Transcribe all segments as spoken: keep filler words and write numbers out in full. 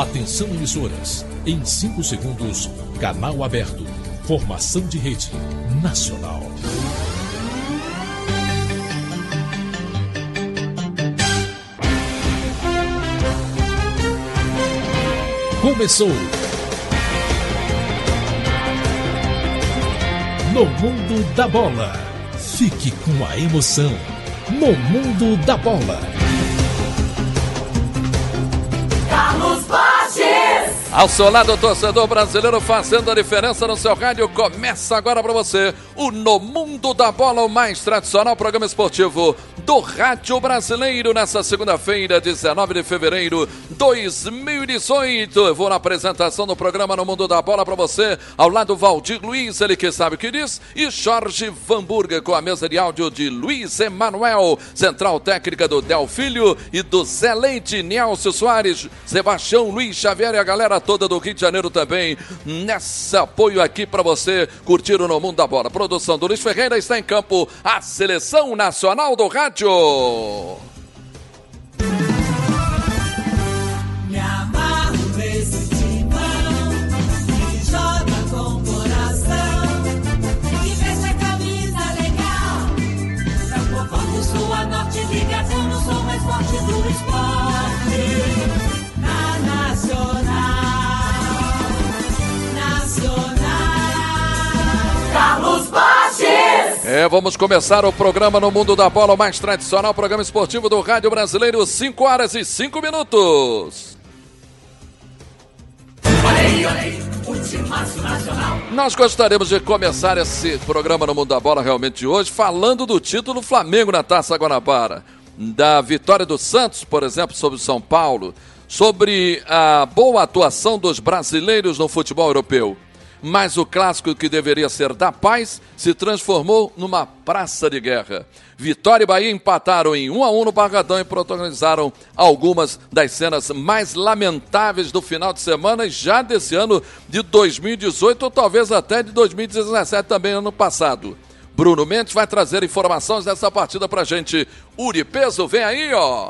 Atenção, emissoras. Em cinco segundos, canal aberto. Formação de rede nacional. Começou. No Mundo da Bola. Fique com a emoção. No Mundo da Bola. Carlos Borges. Ao seu lado, torcedor brasileiro, fazendo a diferença no seu rádio. Começa agora para você o No Mundo da Bola, o mais tradicional programa esportivo do rádio brasileiro, nessa segunda-feira, dezenove de fevereiro de dois mil e dezoito. Eu vou na apresentação do programa No Mundo da Bola para você, ao lado Valdir Luiz, ele que sabe o que diz, e Jorge Vanburger, com a mesa de áudio de Luiz Emanuel, central técnica do Del Filho e do Zé Leite, Nelson Soares, Sebastião, Luiz Xavier e a galera toda do Rio de Janeiro também, nesse apoio aqui para você curtir o No Mundo da Bola. Produção do Luiz Ferreira, está em campo a Seleção Nacional do Rádio. Me amarro nesse timão que joga com o coração, que veste a camisa legal. Campo forte, sua norte, ligação, sou mais forte do esporte. Na Nacional, Nacional, Carlos Borges. É, vamos começar o programa No Mundo da Bola, o mais tradicional programa esportivo do rádio brasileiro, cinco horas e cinco minutos. Olhei, olhei, o timaço nacional. Nós gostaríamos de começar esse programa No Mundo da Bola realmente de hoje falando do título Flamengo na Taça Guanabara, da vitória do Santos, por exemplo, sobre o São Paulo, sobre a boa atuação dos brasileiros no futebol europeu. Mas o clássico que deveria ser da paz se transformou numa praça de guerra. Vitória e Bahia empataram em um a um no Barradão e protagonizaram algumas das cenas mais lamentáveis do final de semana, já desse ano de dois mil e dezoito ou talvez até de dois mil e dezessete também, ano passado. Bruno Mendes vai trazer informações dessa partida pra gente. Uri Peso, vem aí, ó!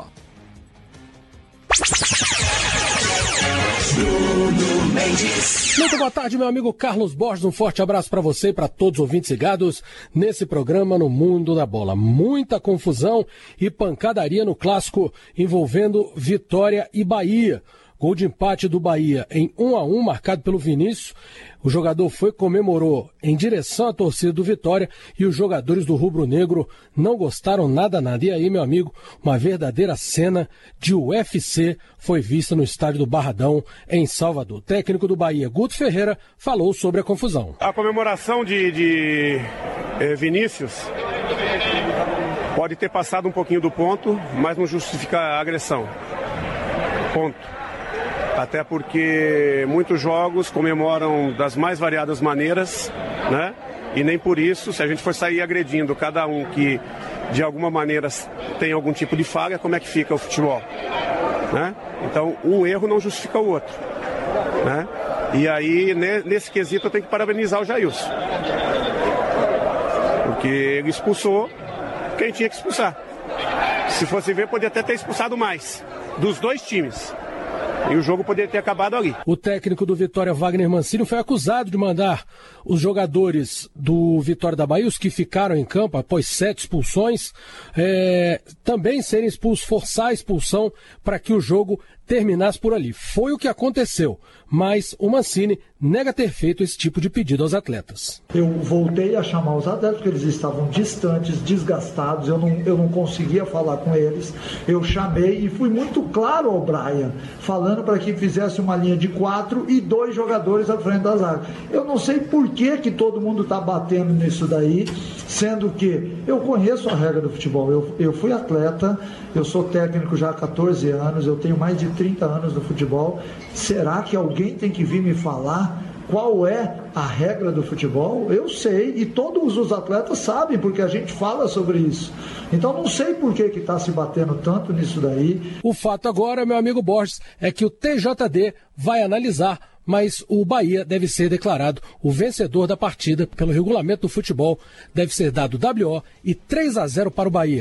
Bruno Mendes. Muito boa tarde, meu amigo Carlos Borges. Um forte abraço para você e para todos os ouvintes ligados nesse programa No Mundo da Bola. Muita confusão e pancadaria no clássico envolvendo Vitória e Bahia. Gol de empate do Bahia em um a um, marcado pelo Vinícius. O jogador foi, comemorou em direção à torcida do Vitória e os jogadores do Rubro Negro não gostaram nada, nada. E aí, meu amigo, uma verdadeira cena de U F C foi vista no estádio do Barradão, em Salvador. O técnico do Bahia, Guto Ferreira, falou sobre a confusão. A comemoração de, de eh, Vinícius pode ter passado um pouquinho do ponto, mas não justifica a agressão. Ponto. Até porque muitos jogos comemoram das mais variadas maneiras, né? E nem por isso, se a gente for sair agredindo cada um que de alguma maneira tem algum tipo de falha, como é que fica o futebol? Né? Então, um erro não justifica o outro, né? E aí, nesse quesito, eu tenho que parabenizar o Jailson. Porque ele expulsou quem tinha que expulsar. Se fosse ver, podia até ter expulsado mais, dos dois times. E o jogo poderia ter acabado ali. O técnico do Vitória, Wagner Mancini, foi acusado de mandar os jogadores do Vitória da Bahia, os que ficaram em campo após sete expulsões, é, também serem expulsos, forçar a expulsão para que o jogo terminasse por ali. Foi o que aconteceu, mas o Mancini nega ter feito esse tipo de pedido aos atletas. Eu voltei a chamar os atletas porque eles estavam distantes, desgastados, eu não, eu não conseguia falar com eles. Eu chamei e fui muito claro ao Brian, falando para que fizesse uma linha de quatro e dois jogadores à frente da zaga. Eu não sei por que, que todo mundo está batendo nisso daí, sendo que eu conheço a regra do futebol. Eu, eu fui atleta, eu sou técnico já há catorze anos, eu tenho mais de trinta anos no futebol. Será que alguém tem que vir me falar qual é a regra do futebol? Eu sei, e todos os atletas sabem, porque a gente fala sobre isso. Então não sei por que que está se batendo tanto nisso daí. O fato agora, meu amigo Borges, é que o T J D vai analisar, mas o Bahia deve ser declarado o vencedor da partida. Pelo regulamento do futebol, deve ser dado W O e três a zero para o Bahia.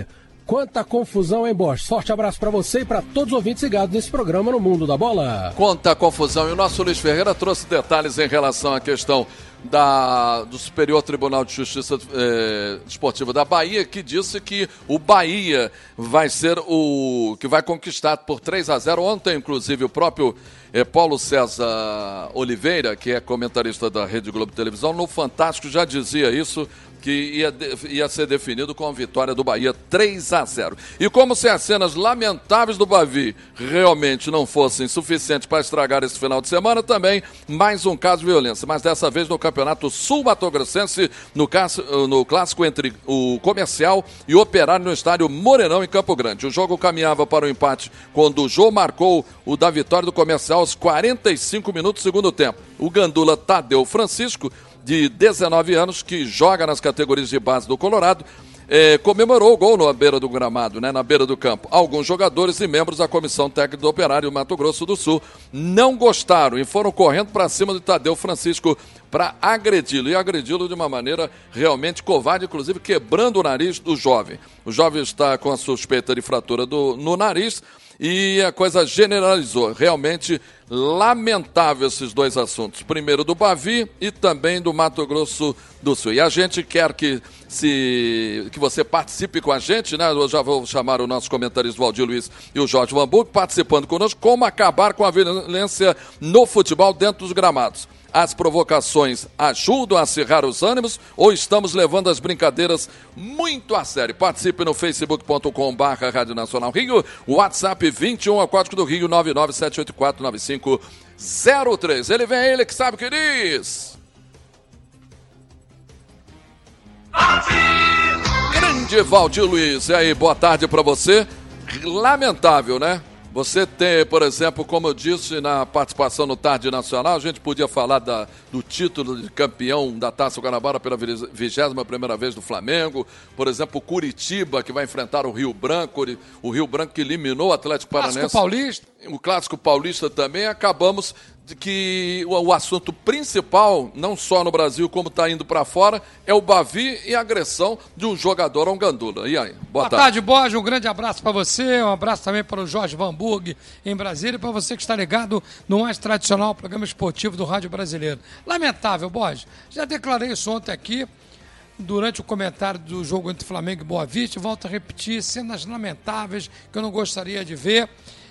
Quanta confusão, hein, Borges? Forte abraço para você e para todos os ouvintes ligados nesse programa no Mundo da Bola. Quanta confusão. E o nosso Luiz Ferreira trouxe detalhes em relação à questão da, do Superior Tribunal de Justiça eh, Desportiva da Bahia, que disse que o Bahia vai ser o que vai conquistar por três a zero. Ontem, inclusive, o próprio eh, Paulo César Oliveira, que é comentarista da Rede Globo Televisão, no Fantástico já dizia isso, que ia, ia ser definido com a vitória do Bahia três a zero. E como se as cenas lamentáveis do Bavi realmente não fossem suficientes para estragar esse final de semana, também mais um caso de violência, mas dessa vez no Campeonato Sul-Mato-Grossense, no, no clássico entre o Comercial e o Operário no estádio Morenão, em Campo Grande. O jogo caminhava para o empate quando o Jô marcou o da vitória do Comercial aos quarenta e cinco minutos do segundo tempo. O gandula Tadeu Francisco, de dezenove anos, que joga nas categorias de base do Colorado, eh, comemorou o gol na beira do gramado, né, na beira do campo. Alguns jogadores e membros da Comissão Técnica do Operário Mato Grosso do Sul não gostaram e foram correndo para cima de Tadeu Francisco para agredi-lo, e agredi-lo de uma maneira realmente covarde, inclusive quebrando o nariz do jovem. O jovem está com a suspeita de fratura do, no nariz, e a coisa generalizou. Realmente lamentável esses dois assuntos. Primeiro do Bavi e também do Mato Grosso do Sul. E a gente quer que, se, que você participe com a gente, né? Eu já vou chamar o nosso comentarista Valdir Luiz e o Jorge Vanburg participando conosco. Como acabar com a violência no futebol dentro dos gramados? As provocações ajudam a acirrar os ânimos ou estamos levando as brincadeiras muito a sério? Participe no facebook ponto com barra Rádio Nacional Rio, WhatsApp vinte e um, é o código do Rio, nove nove sete oito quatro nove cinco zero três. Ele vem, ele que sabe o que diz. Grande Valdir Luiz, e aí, boa tarde para você. Lamentável, né? Você tem, por exemplo, como eu disse na participação no Tarde Nacional, a gente podia falar da, do título de campeão da Taça Guanabara pela vigésima primeira vez do Flamengo. Por exemplo, o Curitiba, que vai enfrentar o Rio Branco, o Rio Branco que eliminou o Atlético Paranense. Clássico Paulista. O Clássico Paulista também. Acabamos de que o, o assunto principal, não só no Brasil como está indo para fora, é o Bavi e a agressão de um jogador a um gandula. E aí? Boa, Boa tarde, tarde Borges. Um grande abraço para você, um abraço também para o Jorge Vanburg em Brasília e para você que está ligado no mais tradicional programa esportivo do Rádio Brasileiro. Lamentável, Borges. Já declarei isso ontem aqui, durante o comentário do jogo entre Flamengo e Boa Vista. Volto a repetir, cenas lamentáveis que eu não gostaria de ver.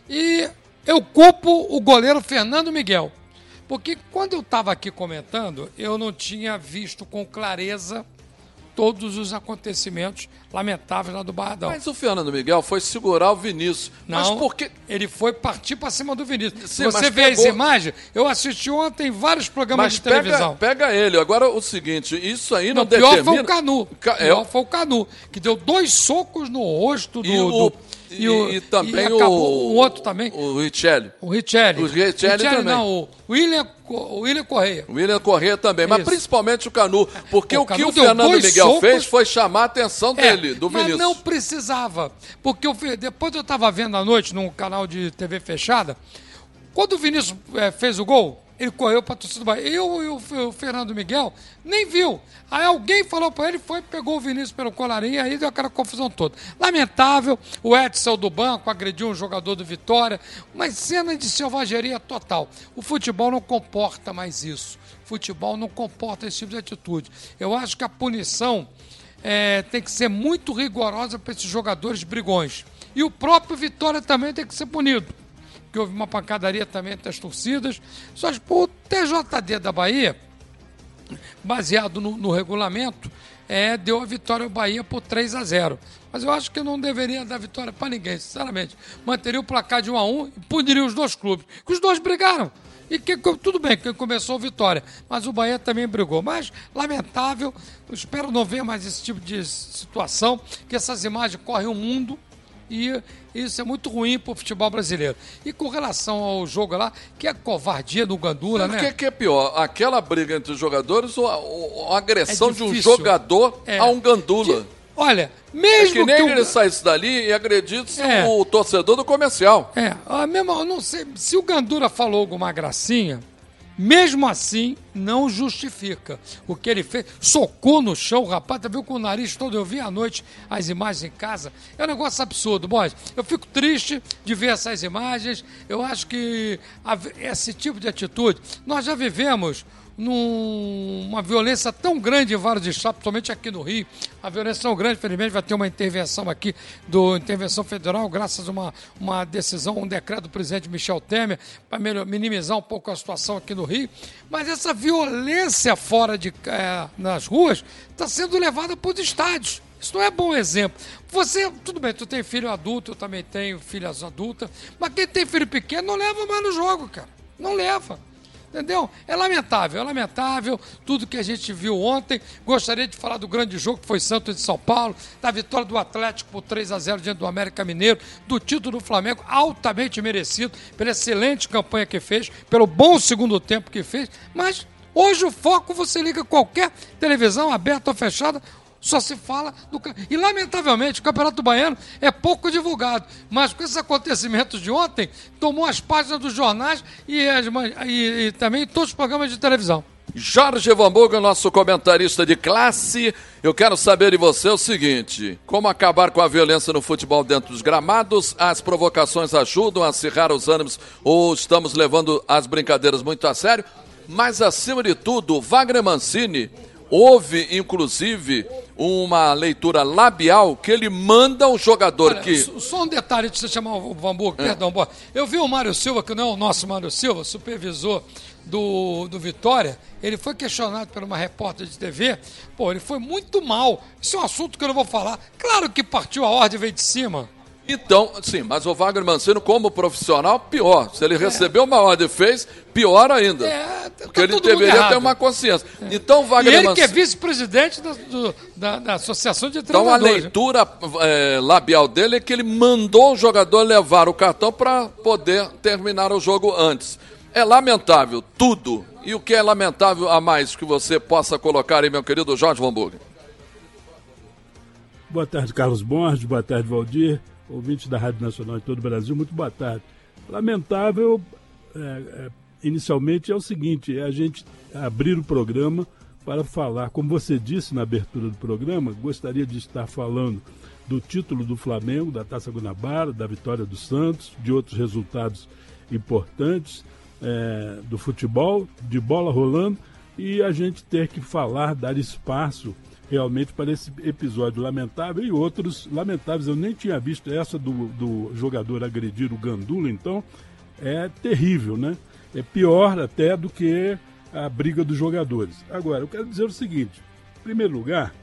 E eu culpo o goleiro Fernando Miguel, porque quando eu estava aqui comentando, eu não tinha visto com clareza todos os acontecimentos lamentáveis lá do Barradão. Mas o Fernando Miguel foi segurar o Vinícius. Não, mas por que... ele foi partir para cima do Vinícius. Sim, Se você vê pegou... as imagens, eu assisti ontem vários programas mas de pega, televisão. Pega ele. Agora o seguinte, isso aí não, não pior determina... foi o Canu. Ca... Pior é... foi o Canu, que deu dois socos no rosto do... E o... do... E, o, e também e acabou, o... o outro também. O Richelli. O Richelli. O Richelli também. Não, o William, o William Correia. O William Correia também, mas Isso. principalmente o Canu. Porque o, o que Canu o Fernando Miguel socos... fez foi chamar a atenção dele, é, do mas Vinícius. Mas não precisava. Porque eu, depois eu estava vendo à noite num canal de T V fechada, quando o Vinícius é, fez o gol, ele correu para a torcida do Bahia. Eu e o, o Fernando Miguel nem viu. Aí alguém falou para ele, foi, pegou o Vinícius pelo colarinho, aí deu aquela confusão toda. Lamentável, o Edson do banco agrediu um jogador do Vitória, uma cena de selvageria total. O futebol não comporta mais isso. O futebol não comporta esse tipo de atitude. Eu acho que a punição é, tem que ser muito rigorosa para esses jogadores brigões. E o próprio Vitória também tem que ser punido. Que houve uma pancadaria também entre as torcidas. Só que o T J D da Bahia, baseado no, no regulamento, é, deu a vitória ao Bahia por três a zero. Mas eu acho que não deveria dar vitória para ninguém, sinceramente. Manteria o placar de um a um e puniria os dois clubes. Que os dois brigaram. E que, tudo bem, que começou a vitória. Mas o Bahia também brigou. Mas, lamentável, eu espero não ver mais esse tipo de situação, que essas imagens correm o mundo. E isso é muito ruim para o futebol brasileiro. E com relação ao jogo lá, que é covardia do Gandula, né? O que, que é pior? Aquela briga entre os jogadores ou a, ou a agressão é de um jogador é. a um Gandula? De, olha, mesmo é que nem que ele o... saísse dali e agredisse é. o torcedor do Comercial. É, a mesma, eu não sei, se o Gandula falou alguma gracinha, Mesmo assim, não justifica o que ele fez. Socou no chão, o rapaz tá viu com o nariz todo. Eu vi à noite as imagens em casa. É um negócio absurdo, boys. Eu fico triste de ver essas imagens. Eu acho que a, esse tipo de atitude, nós já vivemos numa violência tão grande em vários estados, principalmente aqui no Rio. A violência tão grande, infelizmente, vai ter uma intervenção aqui, do intervenção federal, graças a uma, uma decisão, um decreto do presidente Michel Temer, para minimizar um pouco a situação aqui no Rio. Mas essa violência fora de, é, nas ruas está sendo levada para os estádios. Isso não é bom exemplo. Você, tudo bem, tu tem filho adulto, eu também tenho filhas adultas, mas quem tem filho pequeno não leva mais no jogo, cara. Não leva. Entendeu? É lamentável, é lamentável tudo que a gente viu ontem. Gostaria de falar do grande jogo que foi Santos de São Paulo, da vitória do Atlético por três a zero diante do América Mineiro, do título do Flamengo, altamente merecido, pela excelente campanha que fez, pelo bom segundo tempo que fez, mas hoje o foco, você liga qualquer televisão, aberta ou fechada, só se fala do... E, lamentavelmente, o Campeonato Baiano é pouco divulgado. Mas com esses acontecimentos de ontem, tomou as páginas dos jornais e, as... e, e também todos os programas de televisão. Jorge Vanburgo, nosso comentarista de classe. Eu quero saber de você o seguinte: como acabar com a violência no futebol dentro dos gramados? As provocações ajudam a acirrar os ânimos ou estamos levando as brincadeiras muito a sério? Mas, acima de tudo, Wagner Mancini... Houve, inclusive, uma leitura labial que ele manda o jogador Olha, que... Só um detalhe de você chamar o Vanburgo, é. perdão. Eu vi o Mário Silva, que não é o nosso Mário Silva, supervisor do, do Vitória, ele foi questionado por uma repórter de T V, pô, ele foi muito mal. Isso é um assunto que eu não vou falar. Claro que partiu a ordem e veio de cima. Então, sim, mas o Wagner Mancini, como profissional, pior. Se ele é. recebeu uma ordem e fez, pior ainda. É, tá porque ele deveria ter uma consciência. É. Então, Wagner e ele Mancini... que é vice-presidente da, do, da, da Associação de Treinadores. Então, a leitura é, labial dele é que ele mandou o jogador levar o cartão para poder terminar o jogo antes. É lamentável, tudo. E o que é lamentável a mais que você possa colocar aí, meu querido Jorge Vanburgo? Boa tarde, Carlos Borges. Boa tarde, Valdir. Ouvintes da Rádio Nacional de todo o Brasil, muito boa tarde. Lamentável, é, é, inicialmente, é o seguinte, é a gente abrir o programa para falar, como você disse na abertura do programa, gostaria de estar falando do título do Flamengo, da Taça Guanabara, da vitória do Santos, de outros resultados importantes é, do futebol, de bola rolando, e a gente ter que falar, dar espaço realmente para esse episódio lamentável e outros lamentáveis. Eu nem tinha visto essa do, do jogador agredir o Gandula, então é terrível, né? É pior até do que a briga dos jogadores. Agora, eu quero dizer o seguinte: em primeiro lugar,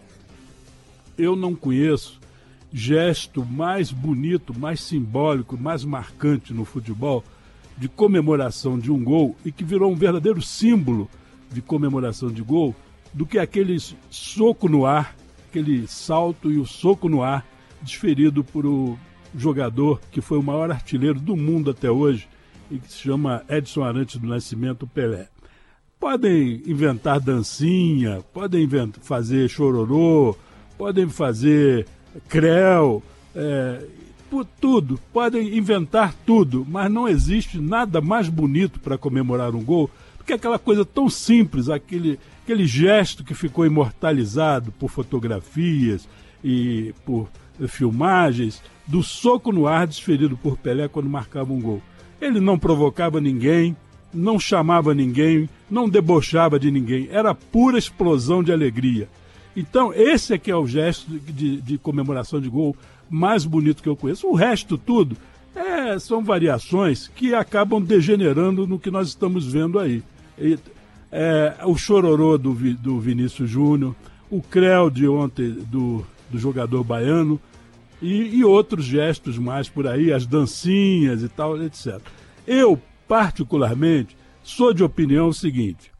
eu não conheço gesto mais bonito, mais simbólico, mais marcante no futebol de comemoração de um gol e que virou um verdadeiro símbolo de comemoração de gol do que aquele soco no ar, aquele salto e o soco no ar desferido por o jogador que foi o maior artilheiro do mundo até hoje e que se chama Edson Arantes do Nascimento, Pelé. Podem inventar dancinha, podem inventar, fazer chororô, podem fazer creu, é, tudo, podem inventar tudo, mas não existe nada mais bonito para comemorar um gol do que aquela coisa tão simples, aquele Aquele gesto que ficou imortalizado por fotografias e por filmagens do soco no ar desferido por Pelé quando marcava um gol. Ele não provocava ninguém, não chamava ninguém, não debochava de ninguém. Era pura explosão de alegria. Então, esse é que é o gesto de, de comemoração de gol mais bonito que eu conheço. O resto tudo é, são variações que acabam degenerando no que nós estamos vendo aí. E, É, o chororô do, do Vinícius Júnior, o creu de ontem do, do jogador baiano e, e outros gestos mais por aí, as dancinhas e tal, etcétera. Eu, particularmente, sou de opinião o seguinte: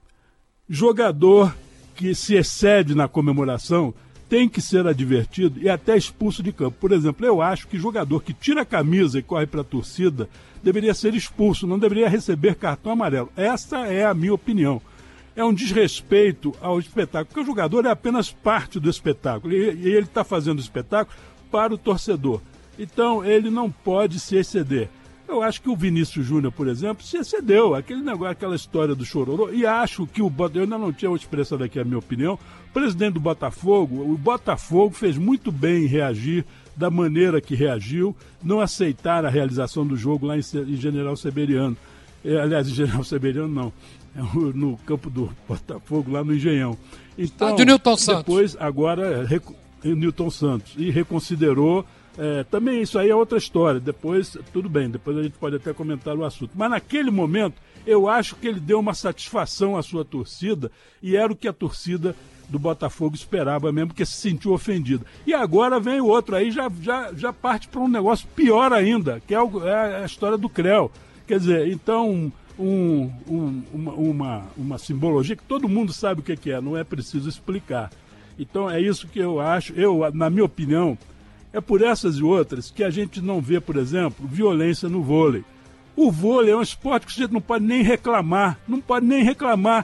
jogador que se excede na comemoração tem que ser advertido e até expulso de campo. Por exemplo, eu acho que jogador que tira a camisa e corre para a torcida deveria ser expulso, não deveria receber cartão amarelo. Essa é a minha opinião. É um desrespeito ao espetáculo, porque o jogador é apenas parte do espetáculo, e ele está fazendo o espetáculo para o torcedor. Então, ele não pode se exceder. Eu acho que o Vinícius Júnior, por exemplo, se excedeu, aquele negócio, aquela história do chororô, e acho que o Botafogo, eu ainda não tinha expressado aqui a minha opinião, o presidente do Botafogo, o Botafogo fez muito bem em reagir da maneira que reagiu, não aceitar a realização do jogo lá em, em General Severiano. É, aliás, em General Severiano não, é no campo do Botafogo, lá no Engenhão. Então, ah, de Newton Santos. Depois, agora, rec... Newton Santos, e reconsiderou. É, também isso aí é outra história, depois, tudo bem, depois a gente pode até comentar o assunto. Mas naquele momento, eu acho que ele deu uma satisfação à sua torcida, e era o que a torcida do Botafogo esperava mesmo, porque se sentiu ofendida. E agora vem o outro aí, já, já, já parte para um negócio pior ainda, que é, o, é a história do Creu. Quer dizer, então, um, um, uma, uma, uma simbologia que todo mundo sabe o que, que é, não é preciso explicar. Então é isso que eu acho, eu, na minha opinião, é por essas e outras que a gente não vê, por exemplo, violência no vôlei. O vôlei é um esporte que a gente não pode nem reclamar, não pode nem reclamar.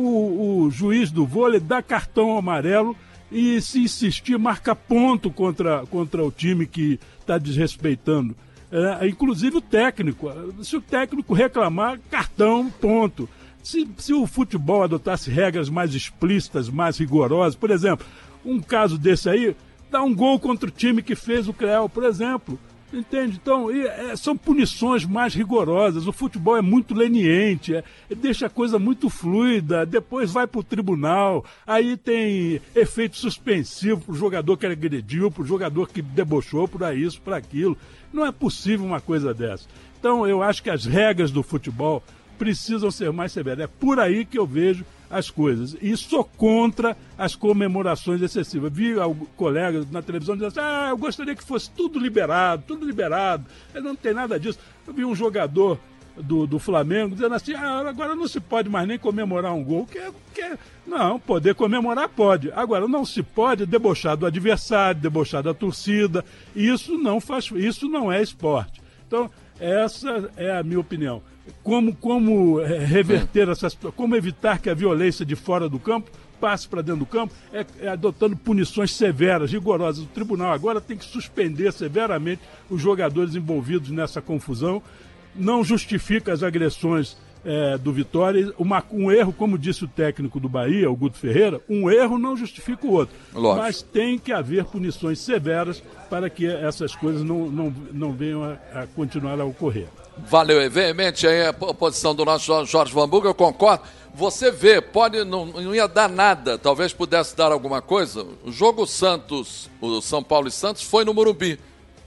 O, o juiz do vôlei dá cartão amarelo e, se insistir, marca ponto contra, contra o time que está desrespeitando. É, inclusive o técnico. Se o técnico reclamar, cartão, ponto. Se, se o futebol adotasse regras mais explícitas, mais rigorosas, por exemplo, um caso desse aí, dá um gol contra o time que fez o Creu, por exemplo. Entende? Então, e, é, são punições mais rigorosas. O futebol é muito leniente, é, deixa a coisa muito fluida, depois vai para o tribunal, aí tem efeito suspensivo para o jogador que agrediu, para o jogador que debochou, para isso, para aquilo. Não é possível uma coisa dessa. Então, eu acho que as regras do futebol precisam ser mais severas. É por aí que eu vejo as coisas. E sou contra as comemorações excessivas. Vi colegas na televisão dizendo assim, ah, eu gostaria que fosse tudo liberado, tudo liberado. Não tem nada disso. Eu vi um jogador do, do Flamengo dizendo assim, ah, agora não se pode mais nem comemorar um gol. Que, que... Não, poder comemorar pode. Agora, não se pode debochar do adversário, debochar da torcida. Isso não faz, isso não é esporte. Então, essa é a minha opinião. Como, como é, reverter essa situação, como evitar que a violência de fora do campo passe para dentro do campo, é, é adotando punições severas, rigorosas. O tribunal agora tem que suspender severamente os jogadores envolvidos nessa confusão. Não justifica as agressões é, do Vitória. Uma, um erro, como disse o técnico do Bahia, o Guto Ferreira, um erro não justifica o outro. Lógico. Mas tem que haver punições severas para que essas coisas não, não, não venham a, a continuar a ocorrer. Valeu, é veemente aí a posição do nosso Jorge Vanburg, eu concordo. Você vê, pode, não, não ia dar nada, talvez pudesse dar alguma coisa. O jogo Santos, o São Paulo e Santos, foi no Morumbi.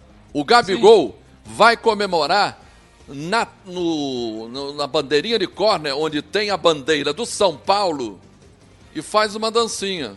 O Gabigol Sim. vai comemorar na, no, no, na bandeirinha de córner, onde tem a bandeira do São Paulo, e faz uma dancinha.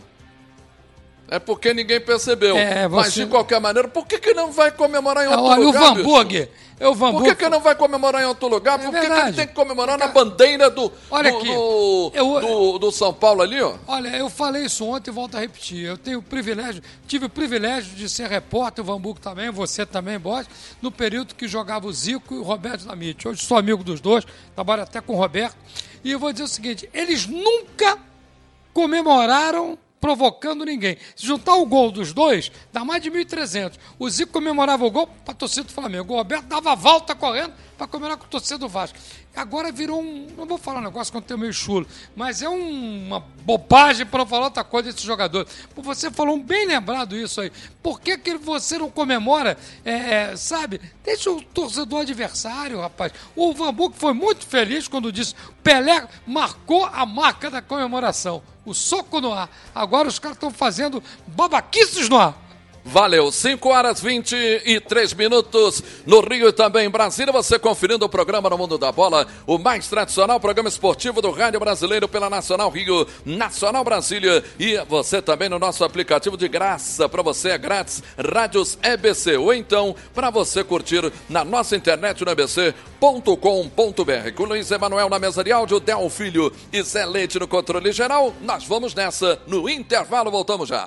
É porque ninguém percebeu. É, você... Mas, de qualquer maneira, por que, que não vai comemorar em outro Olha, lugar, o Vanburg, eu, Vanburg... Por que, que não vai comemorar em outro lugar? Por é que, que ele tem que comemorar na bandeira do, Olha do, aqui, do, eu... do, do São Paulo ali, ó? Olha, eu falei isso ontem e volto a repetir. Eu tenho o privilégio, tive o privilégio de ser repórter, o Vanburg também, você também, Bosch, no período que jogava o Zico e o Roberto Dinamite. Hoje sou amigo dos dois, trabalho até com o Roberto. E eu vou dizer o seguinte, eles nunca comemoraram provocando ninguém. Se juntar o gol dos dois, dá mais de mil e trezentos. O Zico comemorava o gol para a torcida do Flamengo. O Roberto dava a volta correndo para comemorar com a torcida do Vasco. Agora virou um... Não vou falar um negócio quando tem meio chulo, mas é um, uma bobagem para não falar outra coisa desse jogador. Você falou um bem lembrado isso aí. Por que, que você não comemora, é, sabe? Deixa o torcedor adversário, rapaz. O Vanburg foi muito feliz quando disse Pelé marcou a marca da comemoração. O soco no ar. Agora os caras estão fazendo babaquices no ar. Valeu, cinco horas e vinte e três minutos no Rio e também em Brasília, você conferindo o programa No Mundo da Bola, o mais tradicional programa esportivo do rádio brasileiro pela Nacional Rio, Nacional Brasília, e você também no nosso aplicativo de graça, para você é grátis, Rádios E B C, ou então para você curtir na nossa internet no e b c ponto com ponto b r. Com Luiz Emanuel na mesa de áudio, Del Filho e Zé Leite no controle geral, nós vamos nessa, no intervalo, voltamos já.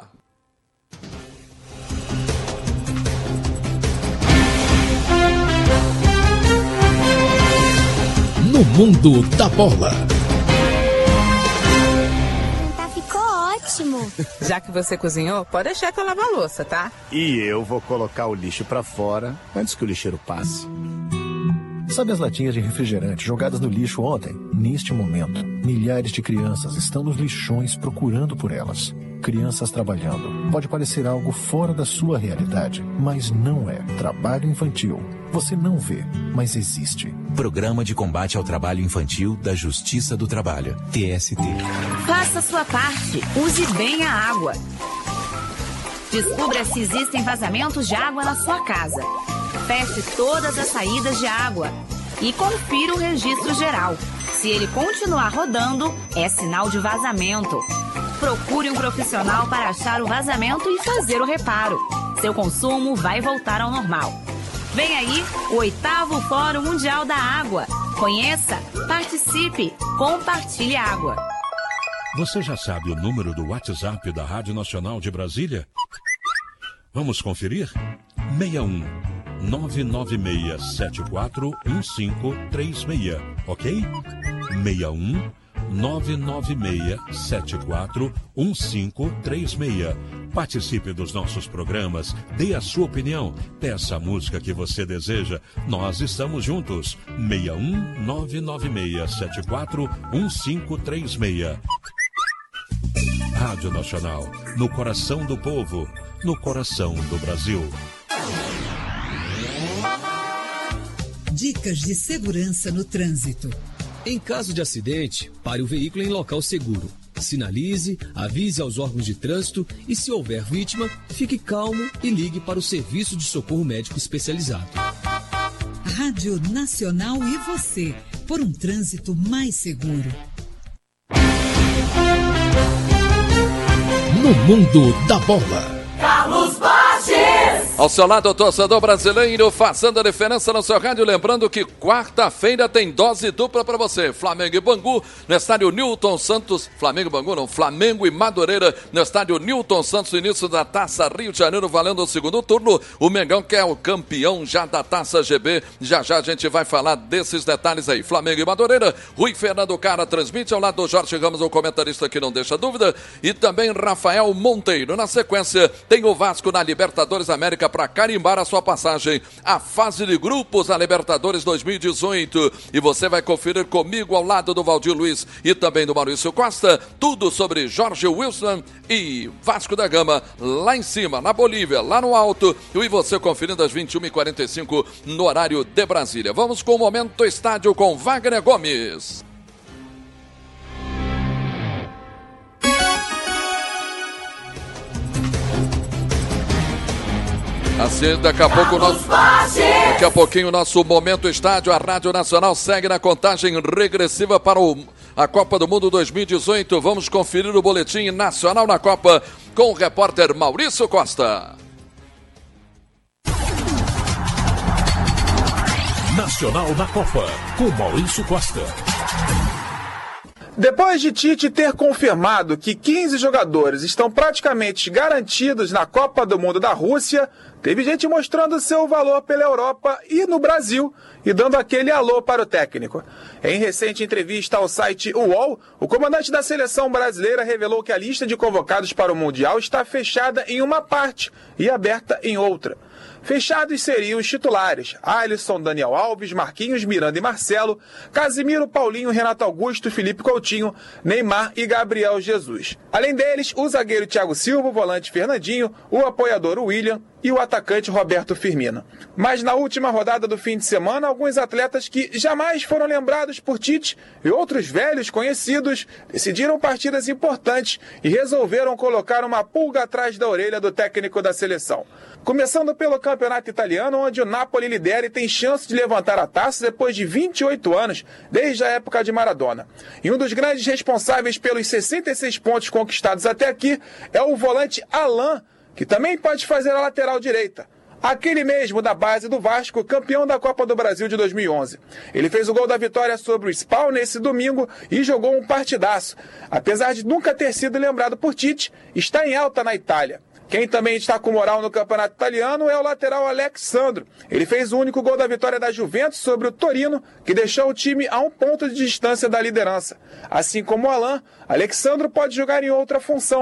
No Mundo da Bola. Tá, ficou ótimo. Já que você cozinhou, pode deixar que eu lavo a louça, tá? E eu vou colocar o lixo pra fora antes que o lixeiro passe. Sabe as latinhas de refrigerante jogadas no lixo ontem? Neste momento, milhares de crianças estão nos lixões procurando por elas. Crianças trabalhando. Pode parecer algo fora da sua realidade, mas não é. Trabalho infantil. Você não vê, mas existe. Programa de Combate ao Trabalho Infantil da Justiça do Trabalho, T S T. Faça sua parte. Use bem a água. Descubra se existem vazamentos de água na sua casa. Feche todas as saídas de água e confira o registro geral. Se ele continuar rodando, é sinal de vazamento. Procure um profissional para achar o vazamento e fazer o reparo. Seu consumo vai voltar ao normal. Vem aí o oitavo Fórum Mundial da Água. Conheça, participe, compartilhe água. Você já sabe o número do WhatsApp da Rádio Nacional de Brasília? Vamos conferir? seis um nove nove seis sete quatro um cinco três seis, ok? seis um nove nove seis sete quatro um cinco três seis. Participe dos nossos programas, dê a sua opinião, peça a música que você deseja. Nós estamos juntos. seis um nove nove seis sete quatro um cinco três seis. Rádio Nacional, no coração do povo, no coração do Brasil. Dicas de segurança no trânsito. Em caso de acidente, pare o veículo em local seguro. Sinalize, avise aos órgãos de trânsito e, se houver vítima, fique calmo e ligue para o Serviço de Socorro Médico Especializado. Rádio Nacional e você, por um trânsito mais seguro. No mundo da bola. Carlos Borges! Ao seu lado, o torcedor brasileiro, fazendo a diferença no seu rádio. Lembrando que quarta-feira tem dose dupla para você. Flamengo e Bangu, no estádio Newton Santos. Flamengo e Bangu, não. Flamengo e Madureira, no estádio Newton Santos. Início da Taça Rio de Janeiro, valendo o segundo turno. O Mengão, que é o campeão já da Taça G B. Já já a gente vai falar desses detalhes aí. Flamengo e Madureira. Rui Fernando Cara transmite ao lado do Jorge Ramos, o comentarista que não deixa dúvida. E também Rafael Monteiro. Na sequência, tem o Vasco na Libertadores América para carimbar a sua passagem à fase de grupos da Libertadores dois mil e dezoito. E você vai conferir comigo ao lado do Valdir Luiz e também do Maurício Costa, tudo sobre Jorge Wilson e Vasco da Gama, lá em cima, na Bolívia, lá no alto, e você conferindo às vinte e uma e quarenta e cinco no horário de Brasília. Vamos com o Momento Estádio com Wagner Gomes. Assim, daqui a pouco, nosso, daqui a pouquinho, o nosso Momento Estádio, a Rádio Nacional segue na contagem regressiva para o, a Copa do Mundo dois mil e dezoito. Vamos conferir o boletim nacional na Copa com o repórter Maurício Costa. Nacional na Copa, com Maurício Costa. Depois de Tite ter confirmado que quinze jogadores estão praticamente garantidos na Copa do Mundo da Rússia, teve gente mostrando seu valor pela Europa e no Brasil e dando aquele alô para o técnico. Em recente entrevista ao site U O L, o comandante da seleção brasileira revelou que a lista de convocados para o Mundial está fechada em uma parte e aberta em outra. Fechados seriam os titulares: Alisson, Daniel Alves, Marquinhos, Miranda e Marcelo, Casimiro, Paulinho, Renato Augusto, Felipe Coutinho, Neymar e Gabriel Jesus. Além deles, o zagueiro Thiago Silva, o volante Fernandinho, o apoiador William e o atacante Roberto Firmino. Mas na última rodada do fim de semana, alguns atletas que jamais foram lembrados por Tite e outros velhos conhecidos decidiram partidas importantes e resolveram colocar uma pulga atrás da orelha do técnico da seleção. Começando pelo campeonato italiano, onde o Napoli lidera e tem chance de levantar a taça depois de vinte e oito anos, desde a época de Maradona. E um dos grandes responsáveis pelos sessenta e seis pontos conquistados até aqui é o volante Alain, que também pode fazer a lateral direita. Aquele mesmo da base do Vasco, campeão da Copa do Brasil de dois mil e onze. Ele fez o gol da vitória sobre o Spal nesse domingo e jogou um partidaço. Apesar de nunca ter sido lembrado por Tite, está em alta na Itália. Quem também está com moral no campeonato italiano é o lateral Alex Sandro. Ele fez o único gol da vitória da Juventus sobre o Torino, que deixou o time a um ponto de distância da liderança. Assim como o Alain, Alex Sandro pode jogar em outra função.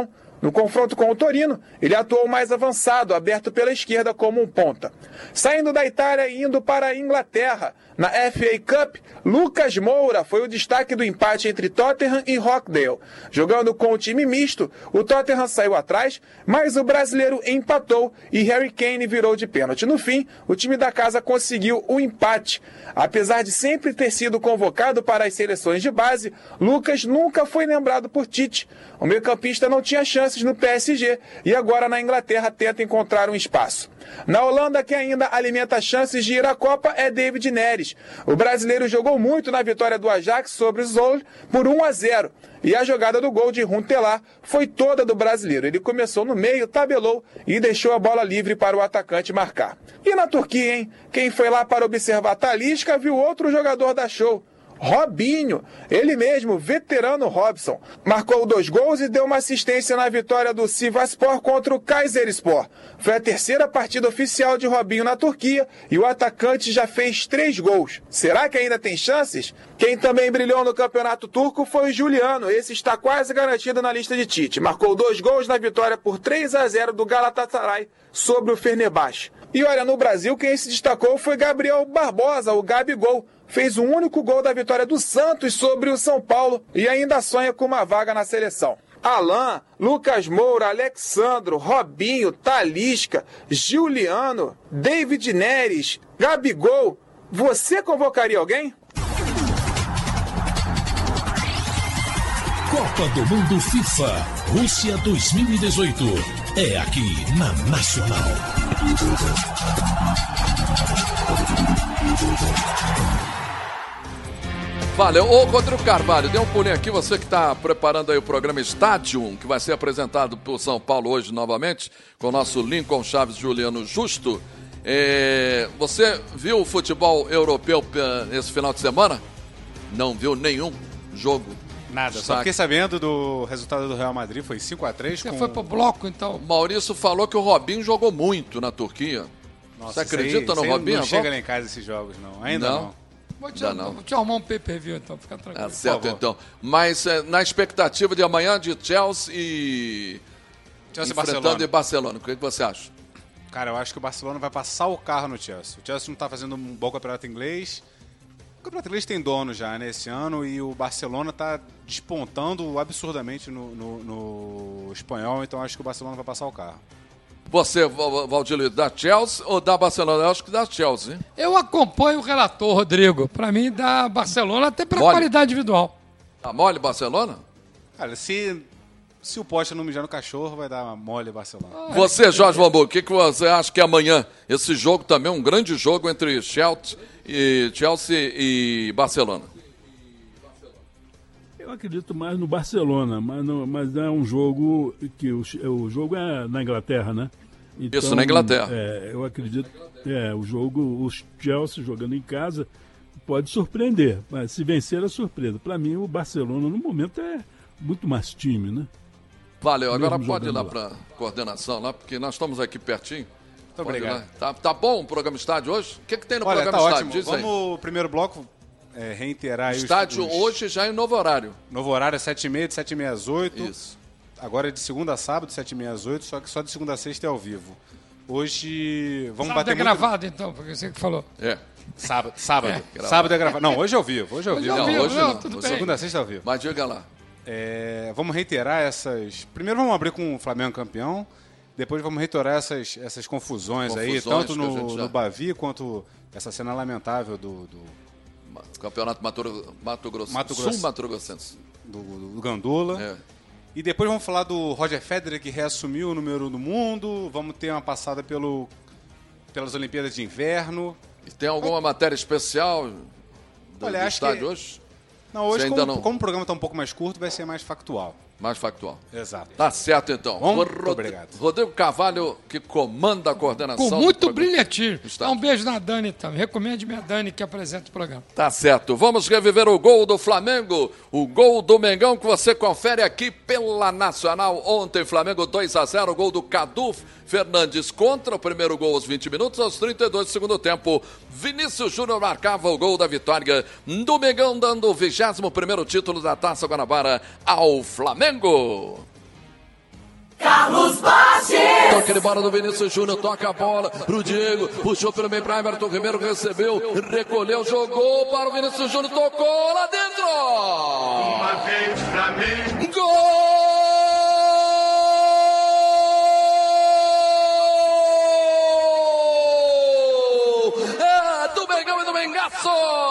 No confronto com o Torino, ele atuou mais avançado, aberto pela esquerda como um ponta. Saindo da Itália e indo para a Inglaterra, na F A Cup, Lucas Moura foi o destaque do empate entre Tottenham e Rochdale. Jogando com o time misto, o Tottenham saiu atrás, mas o brasileiro empatou e Harry Kane virou de pênalti. No fim, o time da casa conseguiu o empate. Apesar de sempre ter sido convocado para as seleções de base, Lucas nunca foi lembrado por Tite. O meio-campista não tinha chances no P S G e agora na Inglaterra tenta encontrar um espaço. Na Holanda, que ainda alimenta chances de ir à Copa, é David Neres. O brasileiro jogou muito na vitória do Ajax sobre o Zwolle por um a zero. E a jogada do gol de Huntelaar foi toda do brasileiro. Ele começou no meio, tabelou e deixou a bola livre para o atacante marcar. E na Turquia, hein? Quem foi lá para observar Talisca viu outro jogador da show. Robinho, ele mesmo, veterano Robson, marcou dois gols e deu uma assistência na vitória do Sivasspor contra o Kayserispor. Foi a terceira partida oficial de Robinho na Turquia e o atacante já fez três gols. Será que ainda tem chances? Quem também brilhou no campeonato turco foi o Juliano. Esse está quase garantido na lista de Tite. Marcou dois gols na vitória por três a zero do Galatasaray sobre o Fenerbahçe. E olha, no Brasil quem se destacou foi Gabriel Barbosa, o Gabigol. Fez o único gol da vitória do Santos sobre o São Paulo e ainda sonha com uma vaga na seleção. Alain, Lucas Moura, Alexandro, Robinho, Talisca, Juliano, David Neres, Gabigol. Você convocaria alguém? Copa do Mundo FIFA Rússia dois mil e dezoito. É aqui na Nacional. Valeu. Ô, Rodrigo Carvalho, dê um pulinho aqui, você que está preparando aí o programa Estádio, que vai ser apresentado por São Paulo hoje novamente, com o nosso Lincoln Chaves Juliano Justo. É, você viu o futebol europeu esse final de semana? Não viu nenhum jogo? Nada, só fiquei sabendo do resultado do Real Madrid, foi cinco a três. Você com... foi pro bloco, então? Maurício falou que o Robinho jogou muito na Turquia. Nossa, você acredita aí, no Robinho? Não chega lá em casa esses jogos, não. Ainda não. não. Vou te, não. Vou te arrumar um pay-per-view, então, fica tranquilo. É certo, então. Mas é, na expectativa de amanhã de Chelsea e... Chelsea enfrentando Barcelona. e Barcelona. O que, que você acha? Cara, eu acho que o Barcelona vai passar o carro no Chelsea. O Chelsea não tá fazendo um bom campeonato inglês. O campeonato inglês tem dono já, né, esse ano, e o Barcelona tá despontando absurdamente no, no, no espanhol, então acho que o Barcelona vai passar o carro. Você, Valdir, da Chelsea ou da Barcelona? Eu acho que da Chelsea. Hein? Eu acompanho o relator, Rodrigo. Pra mim, da Barcelona, até pra qualidade individual. Tá mole Barcelona? Cara, se, se o Pocha não mijar no cachorro, vai dar mole Barcelona. Ah, você, Jorge Vambu, o que, que você acha que amanhã, esse jogo também é um grande jogo entre Chelsea e, Chelsea e Barcelona? Eu acredito mais no Barcelona, mas, no, mas é um jogo que o, o jogo é na Inglaterra, né? Então, isso, na Inglaterra. É, eu acredito é o jogo, o Chelsea jogando em casa pode surpreender, mas se vencer é surpresa. Para mim, o Barcelona no momento é muito mais time, né? Valeu, agora Mesmo pode ir lá, lá. para coordenação lá, porque nós estamos aqui pertinho. Muito obrigado. Tá, tá bom o programa Estádio hoje? O que, que tem no Olha, programa tá Estádio? ótimo. Diz aí. Vamos, primeiro bloco, é, reiterar aí os... Estádio os... hoje já em novo horário. Novo horário é sete e meia, de sete e meia às oito. Isso. Agora é de segunda a sábado, sete e meia às oito, só que só de segunda a sexta é ao vivo. Hoje vamos Sábado bater é muito... gravado, então, porque você que falou. É. Sábado, sábado. É, sábado é gravado. Não, hoje é ao vivo. Hoje é ao Hoje vivo. é ao Não, vivo, hoje não, não. tudo Você- bem. Segunda a sexta é ao vivo. Mas diga lá. É, vamos reiterar essas... Primeiro vamos abrir com o Flamengo campeão, depois vamos reiterar essas, essas confusões, aí, Confusões tanto que a no, gente já- no Bavi quanto essa cena lamentável do, do, Campeonato Mato, Mato Grosso. Mato Grosso. Sul Mato Grossense. do, do Gandula. É. E depois vamos falar do Roger Federer, que reassumiu o número do mundo. Vamos ter uma passada pelo, pelas Olimpíadas de Inverno. E tem alguma matéria especial do, Olha, do acho estádio que- hoje? Não, hoje, Você ainda como, não- como o programa está um pouco mais curto, vai ser mais factual. Mais factual. Exato. Tá certo, então. Bom, O muito Rod- obrigado. Rodrigo Carvalho, que comanda a coordenação. Com do muito programa. brilhantismo. Dá Estádio. um beijo na Dani, então. Recomende-me a Dani que apresenta o programa. Tá certo. Vamos reviver o gol do Flamengo, o gol do Mengão que você confere aqui pela Nacional. Ontem, Flamengo dois a zero, gol do Cadu Fernandes contra o primeiro gol aos vinte minutos, aos trinta e dois do segundo tempo. Vinícius Júnior marcava o gol da vitória do Mengão, dando o vigésimo primeiro título da Taça Guanabara ao Flamengo. Carlos Bate. Toca de bola do Vinícius Júnior, toca a bola pro Diego, puxou pelo meio para Everton Ribeiro, recebeu, recolheu, jogou para o Vinícius Júnior, tocou lá dentro. Uma vez pra mim. Gol! É do Mengão e do Mengaço!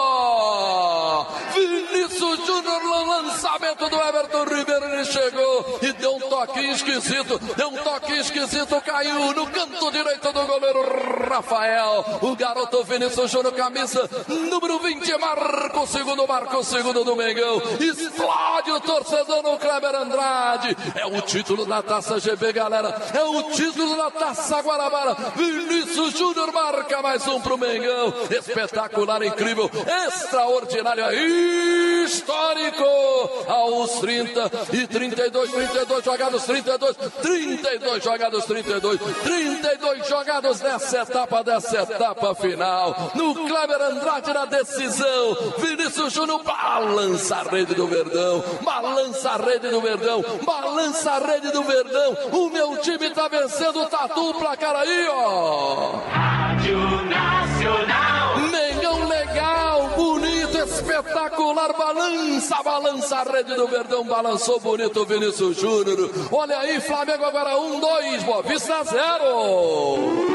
Vinícius Júnior, lançamento do Everton Ribeiro, ele chegou e deu um toque esquisito, deu um toque esquisito, caiu no canto direito do goleiro Rafael, o garoto Vinícius Júnior, camisa número vinte, marca o segundo, marca o segundo do Mengão, explode o torcedor no Kleber Andrade, é o título da Taça G B, galera, é o título da Taça Guanabara, Vinícius Júnior marca mais um pro Mengão, espetacular, incrível, extraordinário, histórico, aos trinta e trinta e dois, trinta e dois jogados, trinta e dois, trinta e dois jogados, trinta e dois, trinta e dois jogados nessa etapa, dessa etapa final, no Kleber Andrade na decisão, Vinícius Júnior balança a rede do Verdão, balança a rede do Verdão, balança a rede do Verdão, o meu time tá vencendo, tá dupla, cara, aí, ó. Rádio Nacional. Mengão legal, bonito, espetacular, balança, balança a rede do Verdão, balançou bonito o Vinícius Júnior. Olha aí, Flamengo agora um, dois, Boa Vista zero.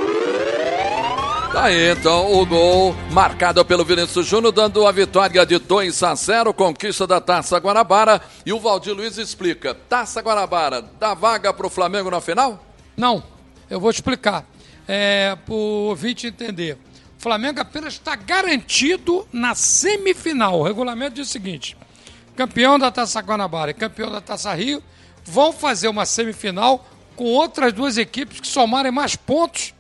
Tá aí então o gol marcado pelo Vinícius Júnior, dando a vitória de dois a zero, conquista da Taça Guanabara. E o Valdir Luiz explica, Taça Guanabara dá vaga pro Flamengo na final? Não, eu vou te explicar, é, pro ouvinte entender. O Flamengo apenas está garantido na semifinal. O regulamento diz o seguinte, campeão da Taça Guanabara e campeão da Taça Rio vão fazer uma semifinal com outras duas equipes que somarem mais pontos,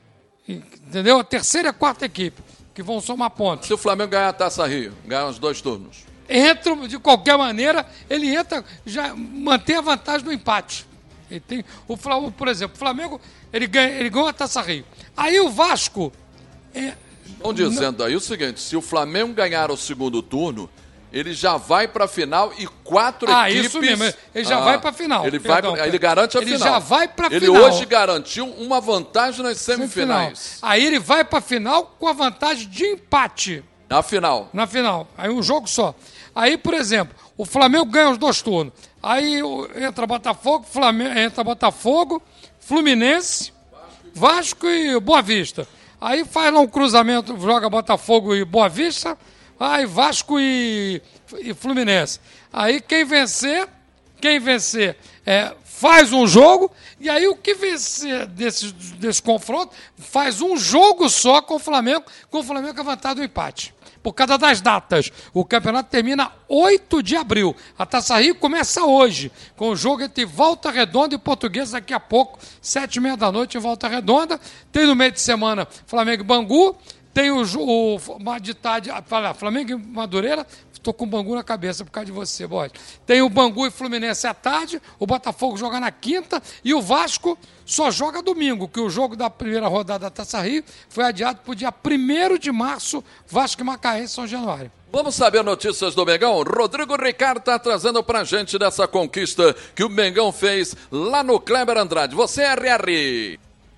entendeu? A terceira e a quarta equipe, que vão somar pontos. Se o Flamengo ganhar a Taça Rio, ganhar os dois turnos? Entra, de qualquer maneira, ele entra, já mantém a vantagem do empate. Ele tem, o Flamengo, por exemplo, o Flamengo, ele ganha, ele ganhou a Taça Rio. Aí o Vasco... É, Estão dizendo aí o seguinte, se o Flamengo ganhar o segundo turno, ele já vai para a final e quatro ah, equipes... Ah, isso mesmo, ele já ah, vai para a final. Ele, vai pra, ele garante a ele final. Ele já vai para a final. Ele hoje garantiu uma vantagem nas semifinais. Semifinal. Aí ele vai para a final com a vantagem de empate. Na final. Na final. Aí um jogo só. Aí, por exemplo, o Flamengo ganha os dois turnos. Aí entra Botafogo, Flamengo, entra Botafogo, Fluminense, Vasco e Boa Vista. Aí faz lá um cruzamento, joga Botafogo e Boa Vista, aí Vasco e, e Fluminense. Aí quem vencer, quem vencer é, faz um jogo, e aí o que vencer desse, desse confronto faz um jogo só com o Flamengo, com o Flamengo com a vantagem do empate. Por causa das datas. O campeonato termina oito de abril. A Taça Rio começa hoje, com o jogo entre Volta Redonda e Portuguesa daqui a pouco, sete e meia da noite em Volta Redonda. Tem no meio de semana Flamengo e Bangu. Tem o, o de tarde, Flamengo e Madureira. Estou com o Bangu na cabeça por causa de você, Bode. Tem o Bangu e Fluminense à tarde, o Botafogo joga na quinta e o Vasco só joga domingo, que o jogo da primeira rodada da Taça Rio foi adiado para o dia primeiro de março, Vasco e Macaé, São Januário. Vamos saber notícias do Mengão? Rodrigo Ricardo está trazendo pra gente dessa conquista que o Mengão fez lá no Kleber Andrade. Você, R R.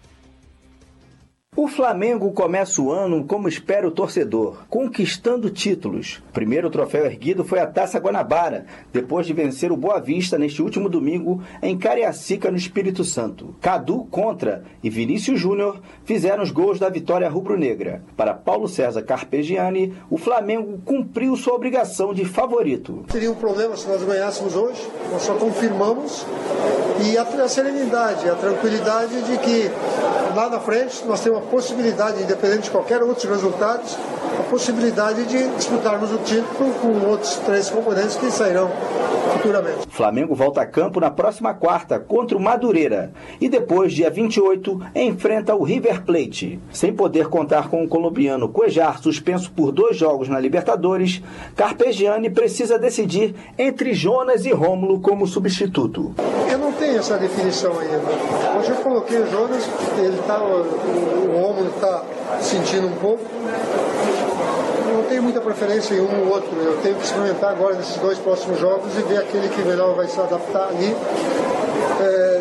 O Flamengo começa o ano como espera o torcedor, conquistando títulos. O primeiro troféu erguido foi a Taça Guanabara, depois de vencer o Boa Vista neste último domingo em Cariacica, no Espírito Santo. Cadu contra e Vinícius Júnior fizeram os gols da vitória rubro-negra. Para Paulo César Carpegiani, o Flamengo cumpriu sua obrigação de favorito. Seria um problema se nós ganhássemos hoje, nós só confirmamos, e a serenidade, a tranquilidade de que lá na frente nós temos a possibilidade, independente de qualquer outros resultados, a possibilidade de disputarmos o título com outros três componentes que sairão futuramente. O Flamengo volta a campo na próxima quarta contra o Madureira e depois, dia vinte e oito, enfrenta o River Plate. Sem poder contar com o colombiano Cuejar, suspenso por dois jogos na Libertadores, Carpegiani precisa decidir entre Jonas e Rômulo como substituto. Eu não tenho essa definição ainda. Hoje eu coloquei o Jonas, ele tá, o, o Rômulo está sentindo um pouco. Eu não tenho muita preferência em um ou outro. Eu tenho que experimentar agora nesses dois próximos jogos e ver aquele que melhor vai se adaptar ali. É,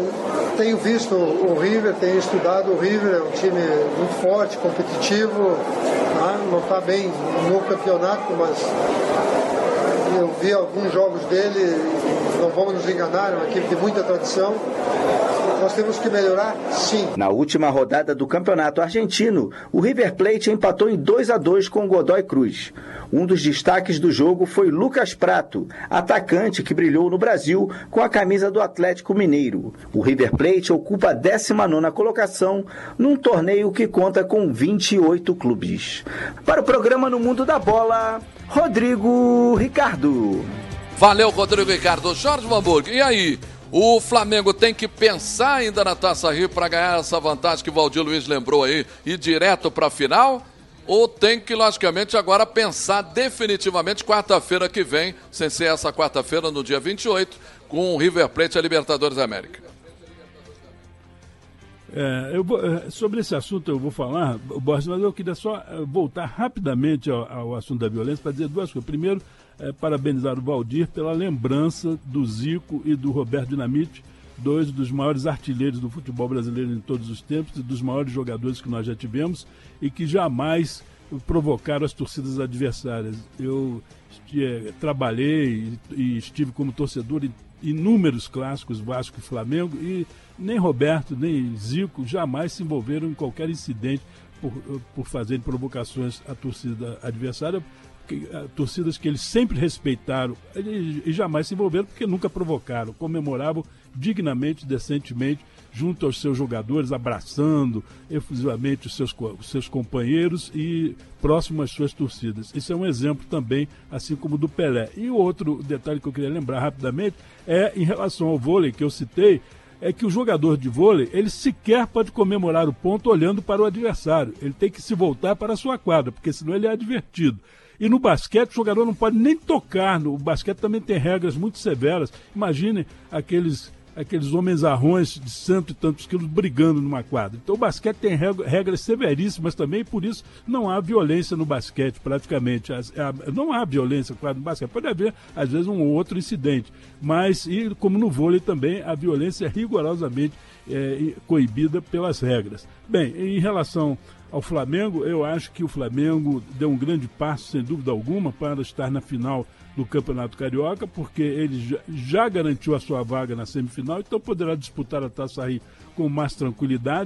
tenho visto o River, tenho estudado o River, é um time muito forte, competitivo, né? Não está bem no campeonato, mas eu vi alguns jogos dele, não vamos nos enganar, é uma equipe de muita tradição. Nós temos que melhorar, sim. Na última rodada do Campeonato Argentino, o River Plate empatou em dois a dois com o Godoy Cruz. Um dos destaques do jogo foi Lucas Prato, atacante que brilhou no Brasil com a camisa do Atlético Mineiro. O River Plate ocupa a décima nona colocação num torneio que conta com vinte e oito clubes. Para o programa No Mundo da Bola, Rodrigo Ricardo. Valeu, Rodrigo Ricardo. Jorge Hamburgo, e aí? O Flamengo tem que pensar ainda na Taça Rio para ganhar essa vantagem que o Valdir Luiz lembrou aí, ir direto para a final? Ou tem que, logicamente, agora pensar definitivamente quarta-feira que vem, sem ser essa quarta-feira, no dia vinte e oito, com o River Plate e a Libertadores da América? É, eu vou, sobre esse assunto eu vou falar, Borges, mas eu queria só voltar rapidamente ao, ao assunto da violência para dizer duas coisas. Primeiro, é, parabenizar o Valdir pela lembrança do Zico e do Roberto Dinamite, dois dos maiores artilheiros do futebol brasileiro em todos os tempos e dos maiores jogadores que nós já tivemos e que jamais provocaram as torcidas adversárias. Eu é, trabalhei e, e estive como torcedor em inúmeros clássicos, Vasco e Flamengo, e nem Roberto, nem Zico jamais se envolveram em qualquer incidente por, por fazerem provocações à torcida adversária, que, a, torcidas que eles sempre respeitaram e, e jamais se envolveram porque nunca provocaram, comemoravam dignamente, decentemente, junto aos seus jogadores, abraçando efusivamente os seus, os seus companheiros e próximo às suas torcidas. Isso é um exemplo também, assim como do Pelé. E o outro detalhe que eu queria lembrar rapidamente é em relação ao vôlei que eu citei, é que o jogador de vôlei, ele sequer pode comemorar o ponto olhando para o adversário. Ele tem que se voltar para a sua quadra, porque senão ele é advertido. E no basquete, o jogador não pode nem tocar. O basquete também tem regras muito severas. Imagine aqueles, aqueles homens arrões de cento e tantos quilos brigando numa quadra. Então o basquete tem regras severíssimas também, e por isso não há violência no basquete, praticamente. Não há violência, claro, no basquete. Pode haver, às vezes, um ou outro incidente. Mas, e como no vôlei também, a violência é rigorosamente é, coibida pelas regras. Bem, em relação ao Flamengo, eu acho que o Flamengo deu um grande passo, sem dúvida alguma, para estar na final do Campeonato Carioca, porque ele já garantiu a sua vaga na semifinal, então poderá disputar a Taça Rio com mais tranquilidade,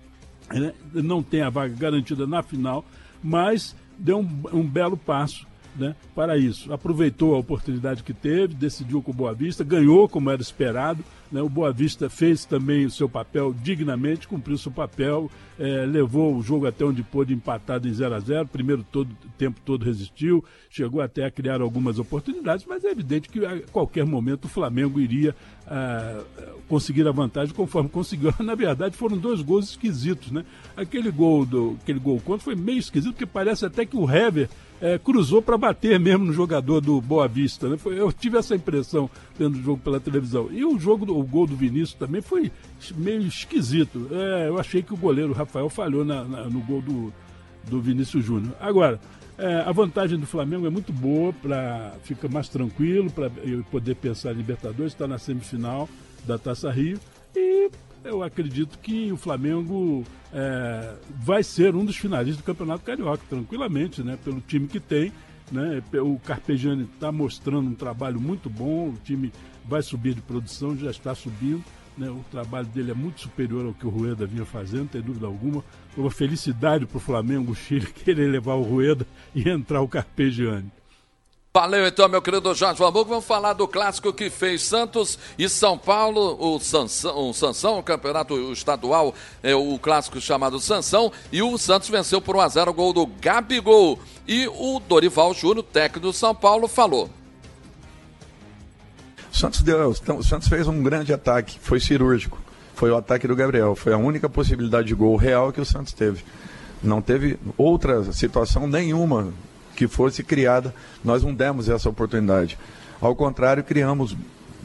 né? Não tem a vaga garantida na final, mas deu um, um belo passo, né, para isso. Aproveitou a oportunidade que teve, decidiu com o Boa Vista, ganhou como era esperado, né? O Boa Vista fez também o seu papel dignamente, cumpriu o seu papel, é, levou o jogo até onde pôde, empatado em zero a zero, primeiro todo, o tempo todo resistiu, chegou até a criar algumas oportunidades, mas é evidente que a qualquer momento o Flamengo iria ah, conseguir a vantagem conforme conseguiu. Na verdade foram dois gols esquisitos, né? Aquele gol, do, aquele gol contra foi meio esquisito, porque parece até que o Hever É, cruzou para bater mesmo no jogador do Boa Vista, né? Foi, eu tive essa impressão vendo o jogo pela televisão. E o jogo, do, o gol do Vinícius também foi meio esquisito. É, eu achei que o goleiro Rafael falhou na, na, no gol do, do Vinícius Júnior. Agora, é, a vantagem do Flamengo é muito boa, para ficar mais tranquilo, para poder pensar em Libertadores, está na semifinal da Taça Rio e eu acredito que o Flamengo é, vai ser um dos finalistas do Campeonato Carioca, tranquilamente, né? Pelo time que tem, né? O Carpegiani está mostrando um trabalho muito bom, o time vai subir de produção, já está subindo, né? O trabalho dele é muito superior ao que o Rueda vinha fazendo, sem dúvida alguma. Foi uma felicidade para o Flamengo, o Chile, querer levar o Rueda e entrar o Carpegiani. Valeu então, meu querido Jorge Hamburgo. Vamos falar do clássico que fez Santos e São Paulo, o Sansão, o, Sansão, o campeonato estadual, é o clássico chamado Sansão, e o Santos venceu por um a zero, o gol do Gabigol. E o Dorival Júnior, técnico do São Paulo, falou. O Santos, deu, o Santos fez um grande ataque, foi cirúrgico. Foi o ataque do Gabriel, foi a única possibilidade de gol real que o Santos teve. Não teve outra situação nenhuma que fosse criada, nós não demos essa oportunidade. Ao contrário, criamos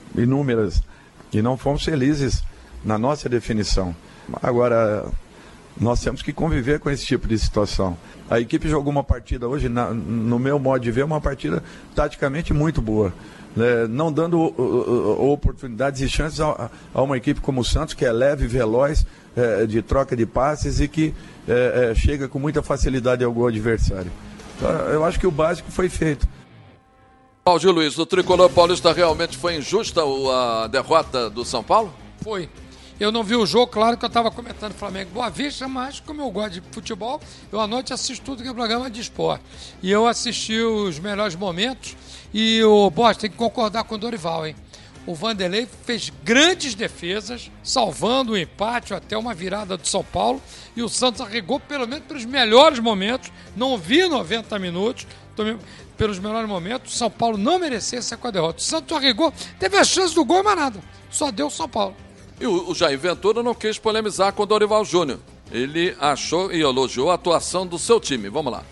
inúmeras e não fomos felizes na nossa definição. Agora, Nós temos que conviver com esse tipo de situação. A equipe jogou uma partida hoje, na, no meu modo de ver, uma partida taticamente muito boa. Né? Não dando uh, uh, oportunidades e chances a, a uma equipe como o Santos, que é leve, veloz, uh, de troca de passes e que uh, uh, chega com muita facilidade ao gol adversário. Então, eu acho que o básico foi feito. Valdir Luiz, o tricolor paulista realmente foi injusta a derrota do São Paulo? Foi. Eu não vi o jogo, claro que eu estava comentando Flamengo Boa Vista, mas como eu gosto de futebol, eu à noite assisto tudo que é programa de esporte. E eu assisti os melhores momentos e o Bosta tem que concordar com o Dorival, hein? O Vanderlei fez grandes defesas, salvando o empate até uma virada do São Paulo, e o Santos arregou pelo menos pelos melhores momentos, não vi noventa minutos, pelos melhores momentos, o São Paulo não merecia ser com a derrota. O Santos arregou, teve a chance do gol, mas nada, só deu o São Paulo. E o, o Jair Ventura não quis polemizar com o Dorival Júnior. Ele achou e elogiou a atuação do seu time. Vamos lá.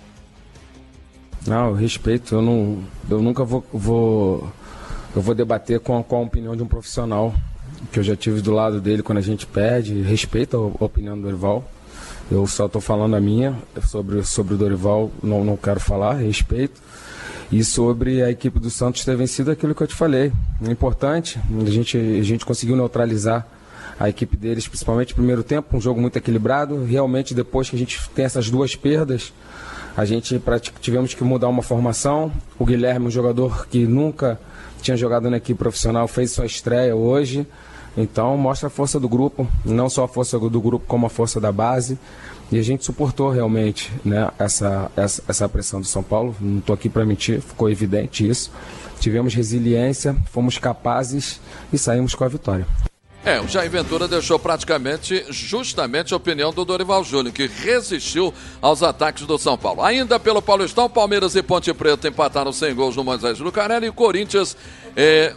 Não, eu respeito. Eu, não, eu nunca vou, vou, eu vou debater com, com a opinião de um profissional, que eu já tive do lado dele quando a gente perde. Respeito a, a opinião do Dorival. Eu só estou falando a minha. Sobre, sobre o Dorival, não, não quero falar. Respeito. E sobre a equipe do Santos ter vencido aquilo que eu te falei. É importante, a gente, a gente conseguiu neutralizar a equipe deles, principalmente no primeiro tempo, um jogo muito equilibrado. Realmente, depois que a gente tem essas duas perdas, a gente tivemos que mudar uma formação. O Guilherme, um jogador que nunca tinha jogado na equipe profissional, fez sua estreia hoje. Então, mostra a força do grupo, não só a força do grupo, como a força da base. E a gente suportou realmente, né, essa, essa, essa pressão do São Paulo. Não estou aqui para mentir, ficou evidente isso. Tivemos resiliência, fomos capazes e saímos com a vitória. É, o Jair Ventura deixou praticamente justamente a opinião do Dorival Júnior, que resistiu aos ataques do São Paulo. Ainda pelo Paulistão, Palmeiras e Ponte Preta empataram sem gols no Moisés Lucarelli, e o Corinthians é,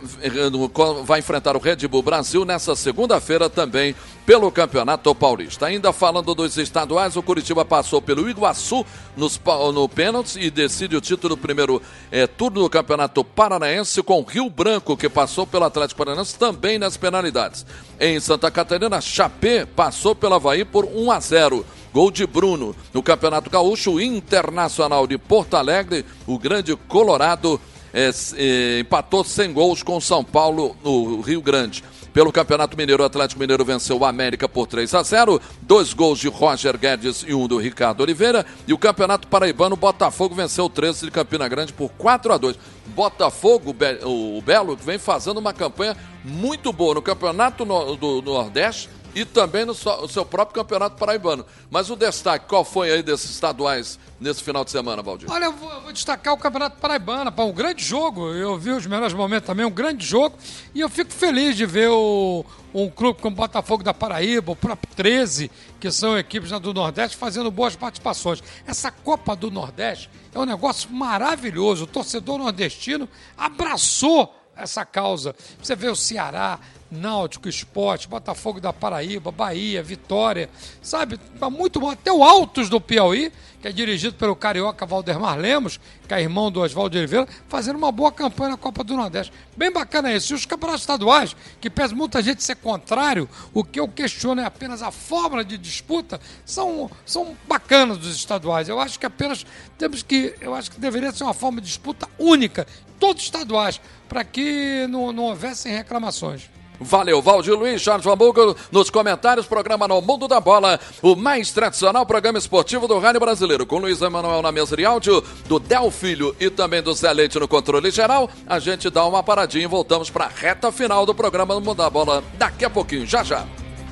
vai enfrentar o Red Bull Brasil nessa segunda-feira também pelo Campeonato Paulista. Ainda falando dos estaduais, o Curitiba passou pelo Iguaçu nos, no pênaltis e decide o título do primeiro é, turno do Campeonato Paranaense com o Rio Branco, que passou pelo Atlético Paranaense também nas penalidades. Em Santa Catarina, Chapé passou pelo Avaí por um a zero. Gol de Bruno. No Campeonato Gaúcho, o Internacional de Porto Alegre, o grande Colorado, é, é, empatou sem gols com São Paulo no Rio Grande. Pelo Campeonato Mineiro, o Atlético Mineiro venceu o América por três a zero, dois gols de Roger Guedes e um do Ricardo Oliveira. E o Campeonato Paraibano, o Botafogo venceu o treze de Campina Grande por quatro a dois. Botafogo, o Belo, que vem fazendo uma campanha muito boa no Campeonato do Nordeste e também no seu próprio Campeonato Paraibano. Mas o destaque, qual foi aí desses estaduais nesse final de semana, Valdir? Olha, eu vou, eu vou destacar o Campeonato Paraibano, pá, um grande jogo. Eu vi os melhores momentos também, um grande jogo. E eu fico feliz de ver o, um clube como o Botafogo da Paraíba, o próprio treze, que são equipes do Nordeste, fazendo boas participações. Essa Copa do Nordeste é um negócio maravilhoso. O torcedor nordestino abraçou essa causa. Você vê o Ceará, Náutico, Sport, Botafogo da Paraíba, Bahia, Vitória, sabe? Tá muito bom. Até o Altos do Piauí, que é dirigido pelo carioca Valdemar Lemos, que é irmão do Oswaldo Oliveira, fazendo uma boa campanha na Copa do Nordeste. Bem bacana isso. E os campeonatos estaduais, que pesa muita gente ser contrário, o que eu questiono é apenas a fórmula de disputa, são, são bacanas dos estaduais. Eu acho que apenas temos que, eu acho que deveria ser uma forma de disputa única, todos estaduais, para que não, não houvessem reclamações. Valeu, Valdir Luiz, Jorge Vamugo, nos comentários, programa No Mundo da Bola, o mais tradicional programa esportivo do rádio brasileiro, com Luiz Emanuel na mesa de áudio, do Del Filho e também do Zé Leite no controle geral. A gente dá uma paradinha e voltamos para a reta final do programa No Mundo da Bola daqui a pouquinho, já já.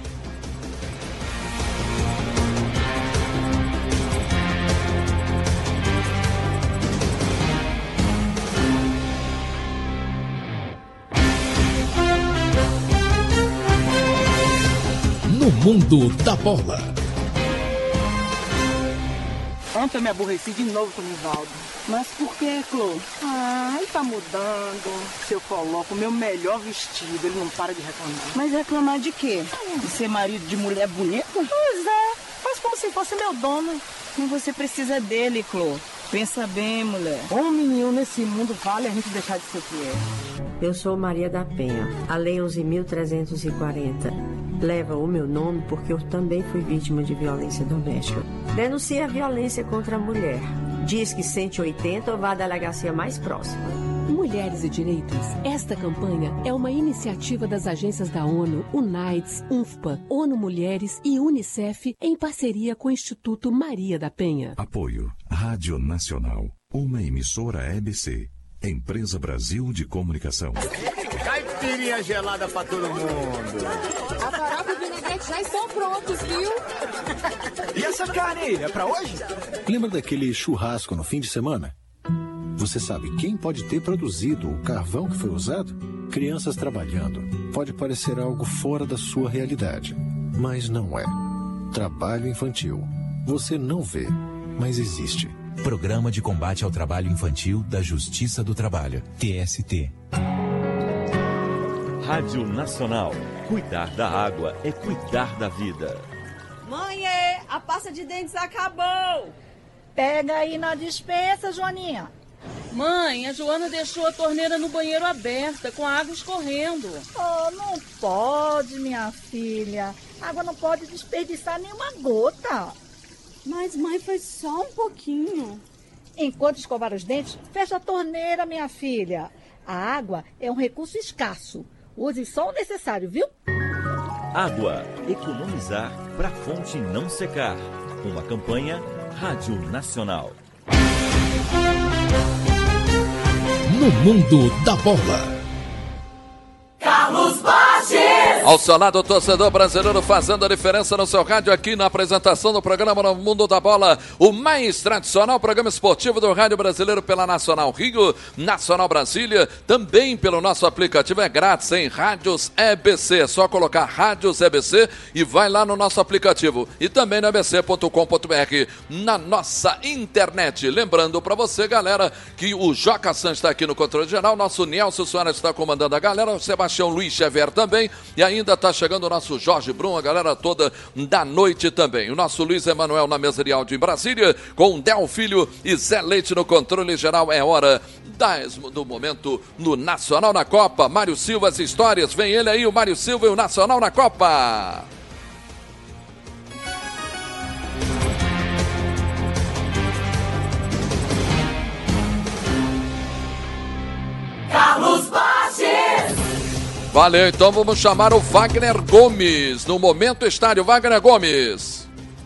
Mundo da Bola. Ontem eu me aborreci de novo com o Nivaldo. Mas por que, Clô? Ah, ele tá mudando. Se eu coloco o meu melhor vestido, ele não para de reclamar. Mas reclamar de quê? De ser marido de mulher bonita? Pois é. Faz como se fosse meu dono. Mas você precisa dele, Clô. Pensa bem, mulher. Homem nenhum nesse mundo vale a gente deixar de ser o que é. Eu sou Maria da Penha, a Lei onze mil trezentos e quarenta. leva o meu nome porque eu também fui vítima de violência doméstica. Denuncie a violência contra a mulher. Diz que cento e oitenta ou vá à delegacia mais próxima. Mulheres e Direitos. Esta campanha é uma iniciativa das agências da ONU, UNAIDS, UNFPA, ONU Mulheres e Unicef em parceria com o Instituto Maria da Penha. Apoio Rádio Nacional, uma emissora E B C, Empresa Brasil de Comunicação. Caipirinha gelada pra todo mundo. A farofa e o vinagrete já estão prontos, viu? E essa carne aí, é pra hoje? Lembra daquele churrasco no fim de semana? Você sabe quem pode ter produzido o carvão que foi usado? Crianças trabalhando. Pode parecer algo fora da sua realidade, mas não é. Trabalho infantil. Você não vê, mas existe. Programa de Combate ao Trabalho Infantil da Justiça do Trabalho, T S T. Rádio Nacional. Cuidar da água é cuidar da vida. Mãe, a pasta de dentes acabou. Pega aí na despensa, Joaninha. Mãe, a Joana deixou a torneira no banheiro aberta, com a água escorrendo. Oh, não pode, minha filha. A água não pode desperdiçar nenhuma gota. Mas, mãe, foi só um pouquinho. Enquanto escovar os dentes, fecha a torneira, minha filha. A água é um recurso escasso. Use só o necessário, viu? Água. Economizar para a fonte não secar. Uma campanha Rádio Nacional. No mundo da bola. Carlos Borges! Ao seu lado, o torcedor brasileiro fazendo a diferença no seu rádio aqui na apresentação do programa No Mundo da Bola, o mais tradicional programa esportivo do rádio brasileiro pela Nacional Rio, Nacional Brasília, também pelo nosso aplicativo, é grátis, em Rádios E B C, é só colocar Rádios E B C e vai lá no nosso aplicativo e também no e b c ponto com ponto b r na nossa internet. Lembrando para você, galera, que o Joca Santos está aqui no controle geral, nosso Nelson Soares está comandando a galera, o Sebastião Luiz Xavier também, e ainda está chegando o nosso Jorge Brum, a galera toda da noite também. O nosso Luiz Emanuel na mesa de áudio em Brasília, com Del Filho e Zé Leite no controle geral. É hora das, do momento no Nacional na Copa. Mário Silva, as histórias, vem ele aí, o Mário Silva e o Nacional na Copa. Carlos Borges! Valeu, então vamos chamar o Wagner Gomes. No momento, estádio Wagner Gomes.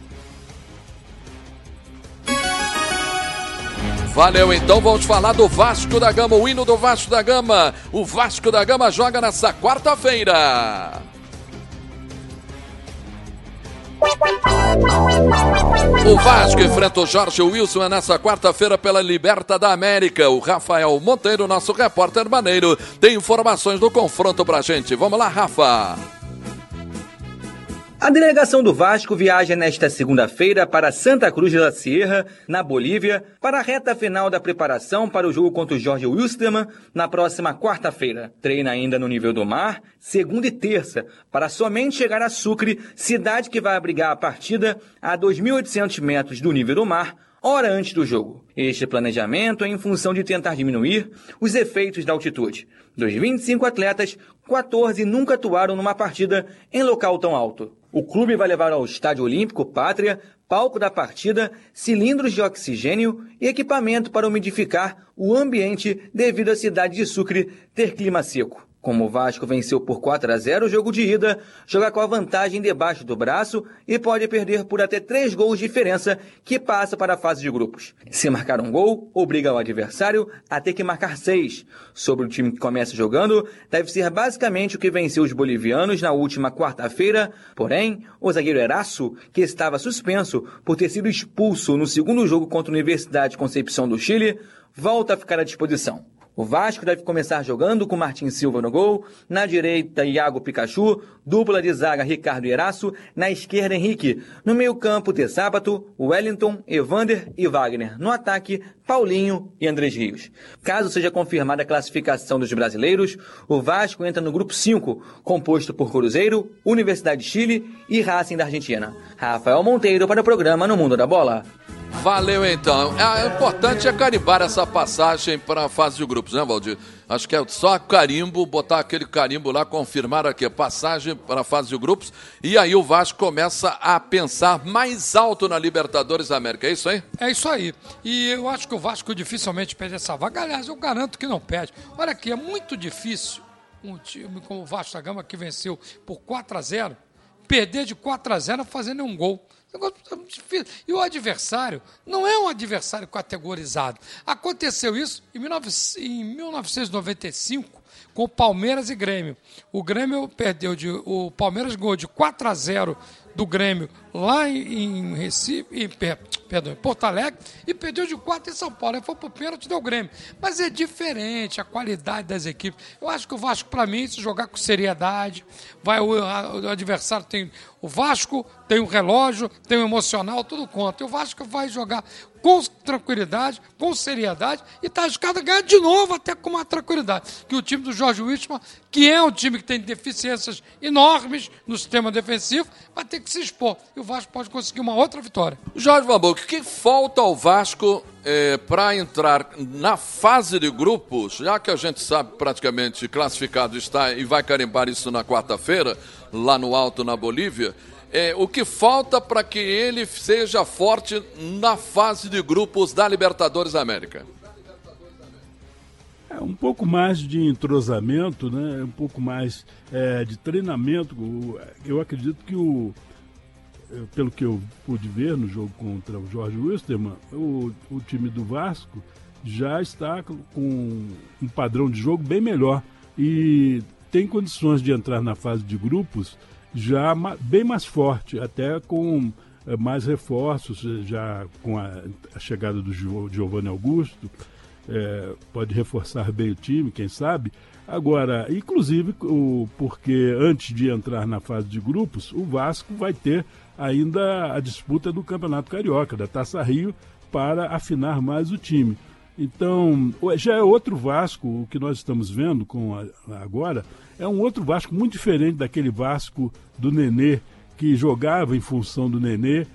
Valeu, então vamos falar do Vasco da Gama, o hino do Vasco da Gama. O Vasco da Gama joga nessa quarta-feira. O Vasco enfrenta o Jorge Wilson nessa quarta-feira pela Liberta da América. O Rafael Monteiro, nosso repórter maneiro, tem informações do confronto pra gente. Vamos lá, Rafa. A delegação do Vasco viaja nesta segunda-feira para Santa Cruz de la Sierra, na Bolívia, para a reta final da preparação para o jogo contra o Jorge Wilstermann na próxima quarta-feira. Treina ainda no nível do mar, segunda e terça, para somente chegar a Sucre, cidade que vai abrigar a partida a dois mil e oitocentos metros do nível do mar, hora antes do jogo. Este planejamento é em função de tentar diminuir os efeitos da altitude. Dos vinte e cinco atletas, quatorze nunca atuaram numa partida em local tão alto. O clube vai levar ao Estádio Olímpico Pátria, palco da partida, cilindros de oxigênio e equipamento para umidificar o ambiente devido à cidade de Sucre ter clima seco. Como o Vasco venceu por quatro a zero o jogo de ida, joga com a vantagem debaixo do braço e pode perder por até três gols de diferença que passa para a fase de grupos. Se marcar um gol, obriga o adversário a ter que marcar seis. Sobre o time que começa jogando, deve ser basicamente o que venceu os bolivianos na última quarta-feira, porém, o zagueiro Eraço, que estava suspenso por ter sido expulso no segundo jogo contra a Universidade de Concepción do Chile, volta a ficar à disposição. O Vasco deve começar jogando com Martin Silva no gol, na direita Iago Pikachu, dupla de zaga Ricardo Eraço, na esquerda Henrique, no meio campo de Sábato, Wellington, Evander e Wagner, no ataque Paulinho e Andrés Rios. Caso seja confirmada a classificação dos brasileiros, o Vasco entra no grupo cinco, composto por Cruzeiro, Universidade de Chile e Racing da Argentina. Rafael Monteiro para o programa No Mundo da Bola. Valeu, então. É, o importante é carimbar essa passagem para a fase de grupos, né, Valdir? Acho que é só carimbo, botar aquele carimbo lá, confirmar aqui a passagem para a fase de grupos, e aí o Vasco começa a pensar mais alto na Libertadores da América, é isso aí? É isso aí. E eu acho que o Vasco dificilmente perde essa vaga. Aliás, eu garanto que não perde. Olha aqui, é muito difícil um time como o Vasco da Gama, que venceu por quatro a zero, perder de quatro a zero fazendo um gol. E o adversário não é um adversário categorizado. Aconteceu isso em mil novecentos e noventa e cinco com Palmeiras e Grêmio. O Grêmio perdeu de, o Palmeiras ganhou de quatro a zero do Grêmio lá em Recife, em, perdão, em Porto Alegre, e perdeu de quatro em São Paulo. Aí foi pro pênalti, deu o Grêmio. Mas é diferente a qualidade das equipes. Eu acho que o Vasco, para mim, se jogar com seriedade, vai, o, o adversário tem... O Vasco tem o relógio, tem o emocional, tudo conta. E o Vasco vai jogar com tranquilidade, com seriedade, e está arriscado a ganhar de novo, até com uma tranquilidade. Que o time do Jorge Wilstermann, que é um time que tem deficiências enormes no sistema defensivo, vai ter que se expor. E o Vasco pode conseguir uma outra vitória. Jorge Bambuco, o que falta ao Vasco é, para entrar na fase de grupos, já que a gente sabe praticamente classificado está e vai carimbar isso na quarta-feira, lá no alto na Bolívia, é, o que falta para que ele seja forte na fase de grupos da Libertadores da América? É um pouco mais de entrosamento, né? Um pouco mais é, de treinamento. Eu acredito que o pelo que eu pude ver no jogo contra o Jorge Wilstermann, o, o time do Vasco já está com um padrão de jogo bem melhor e tem condições de entrar na fase de grupos já bem mais forte, até com é, mais reforços, já com a, a chegada do Giovanni Augusto, é, pode reforçar bem o time, quem sabe. Agora, inclusive, o, porque antes de entrar na fase de grupos, o Vasco vai ter ainda a disputa do Campeonato Carioca, da Taça Rio, para afinar mais o time. Então, já é outro Vasco, o que nós estamos vendo com a, agora, é um outro Vasco muito diferente daquele Vasco do Nenê, que jogava em função do Nenê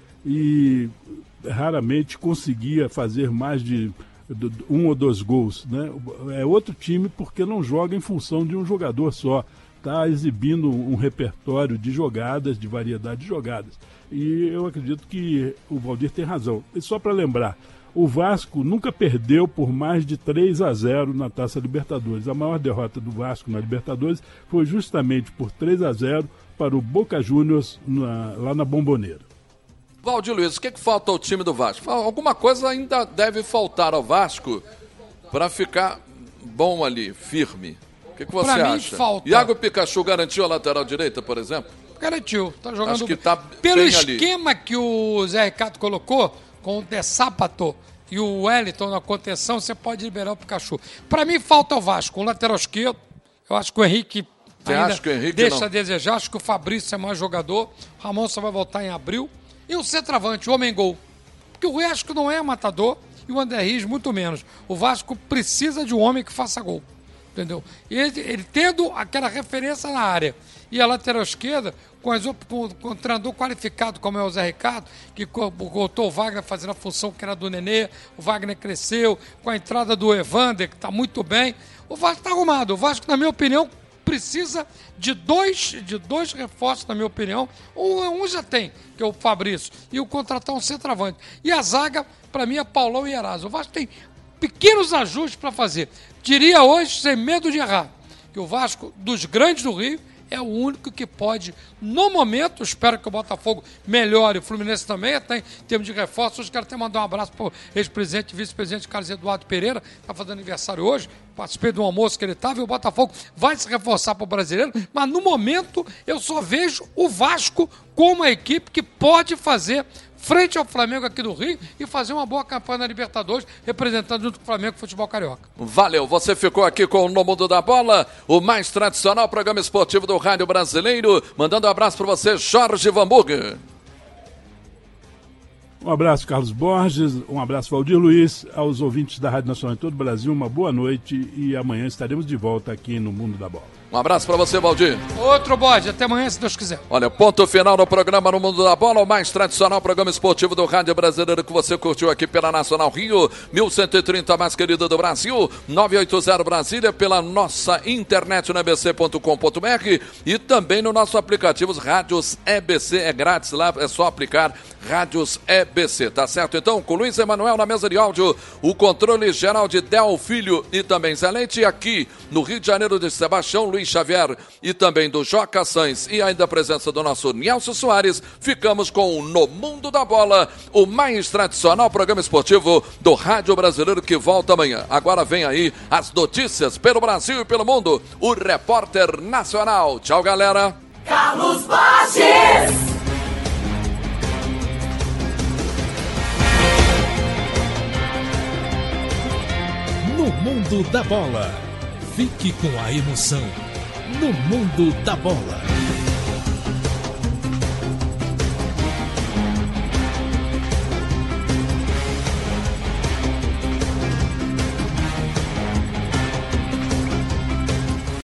e raramente conseguia fazer mais de um ou dois gols, né? É outro time porque não joga em função de um jogador só. Está exibindo um repertório de jogadas, de variedade de jogadas. E eu acredito que o Valdir tem razão. E só para lembrar, o Vasco nunca perdeu por mais de três a zero na Taça Libertadores. A maior derrota do Vasco na Libertadores foi justamente por três a zero para o Boca Juniors na, lá na Bombonera. Valdir Luiz, o que, que falta ao time do Vasco? Alguma coisa ainda deve faltar ao Vasco para ficar bom ali, firme. O que, que você pra acha? Mim, falta. Iago Pikachu garantiu a lateral direita, por exemplo? Garantiu. Tá jogando Acho que tá pelo bem esquema ali. Que o Zé Ricardo colocou, com o De Sábato e o Wellington na contenção, você pode liberar o Pikachu. Para mim, falta o Vasco. Um lateral esquerdo, eu acho que o Henrique, você acha que o Henrique deixa não? a desejar. Acho que o Fabrício é mais jogador. O Ramon só vai voltar em abril. E o centroavante, o homem-gol. Porque o Vasco não é matador e o André Rios muito menos. O Vasco precisa de um homem que faça gol. Entendeu? E ele, ele tendo aquela referência na área. E a lateral esquerda, com, as, com, com um treinador qualificado como é o Zé Ricardo, que botou o Wagner fazendo a função que era do Nenê, o Wagner cresceu, com a entrada do Evander, que está muito bem. O Vasco está arrumado. O Vasco, na minha opinião, precisa de dois, de dois reforços, na minha opinião. Um, um já tem, que é o Fabrício, e o contratar um centroavante. E a zaga, para mim, é Paulão e Eraso. O Vasco tem pequenos ajustes para fazer. Diria hoje, sem medo de errar, que o Vasco, dos grandes do Rio, é o único que pode, no momento, espero que o Botafogo melhore, o Fluminense também, até em termos de reforços. Hoje quero até mandar um abraço para o ex-presidente e vice-presidente Carlos Eduardo Pereira, que está fazendo aniversário hoje, participei de um almoço que ele estava, e o Botafogo vai se reforçar para o brasileiro, mas no momento eu só vejo o Vasco como a equipe que pode fazer frente ao Flamengo aqui do Rio e fazer uma boa campanha na Libertadores, representando junto com o Flamengo o futebol carioca. Valeu, você ficou aqui com o No Mundo da Bola, o mais tradicional programa esportivo do Rádio Brasileiro. Mandando um abraço para você, Jorge Vanburger. Um abraço, Carlos Borges, um abraço, Valdir Luiz, aos ouvintes da Rádio Nacional em todo o Brasil, uma boa noite e amanhã estaremos de volta aqui no Mundo da Bola. Um abraço para você, Valdir. Outro bode, até amanhã, se Deus quiser. Olha, ponto final no programa No Mundo da Bola, o mais tradicional programa esportivo do rádio brasileiro que você curtiu aqui pela Nacional Rio, mil cento e trinta, mais querida do Brasil, nove oito zero Brasília, pela nossa internet no e b c ponto com ponto b r e também no nosso aplicativo Rádios E B C, é grátis lá, é só aplicar Rádios E B C, tá certo? Então, com Luiz Emanuel na mesa de áudio, o controle geral de Del Filho e também Zé Leite, aqui no Rio de Janeiro de Sebastião, Luiz Xavier e também do Joca Sainz e ainda a presença do nosso Nelson Soares, ficamos com o No Mundo da Bola, o mais tradicional programa esportivo do rádio brasileiro que volta amanhã. Agora vem aí as notícias pelo Brasil e pelo mundo, o Repórter Nacional. Tchau, galera. Carlos Borges! No Mundo da Bola. Fique com a emoção. No Mundo da Bola.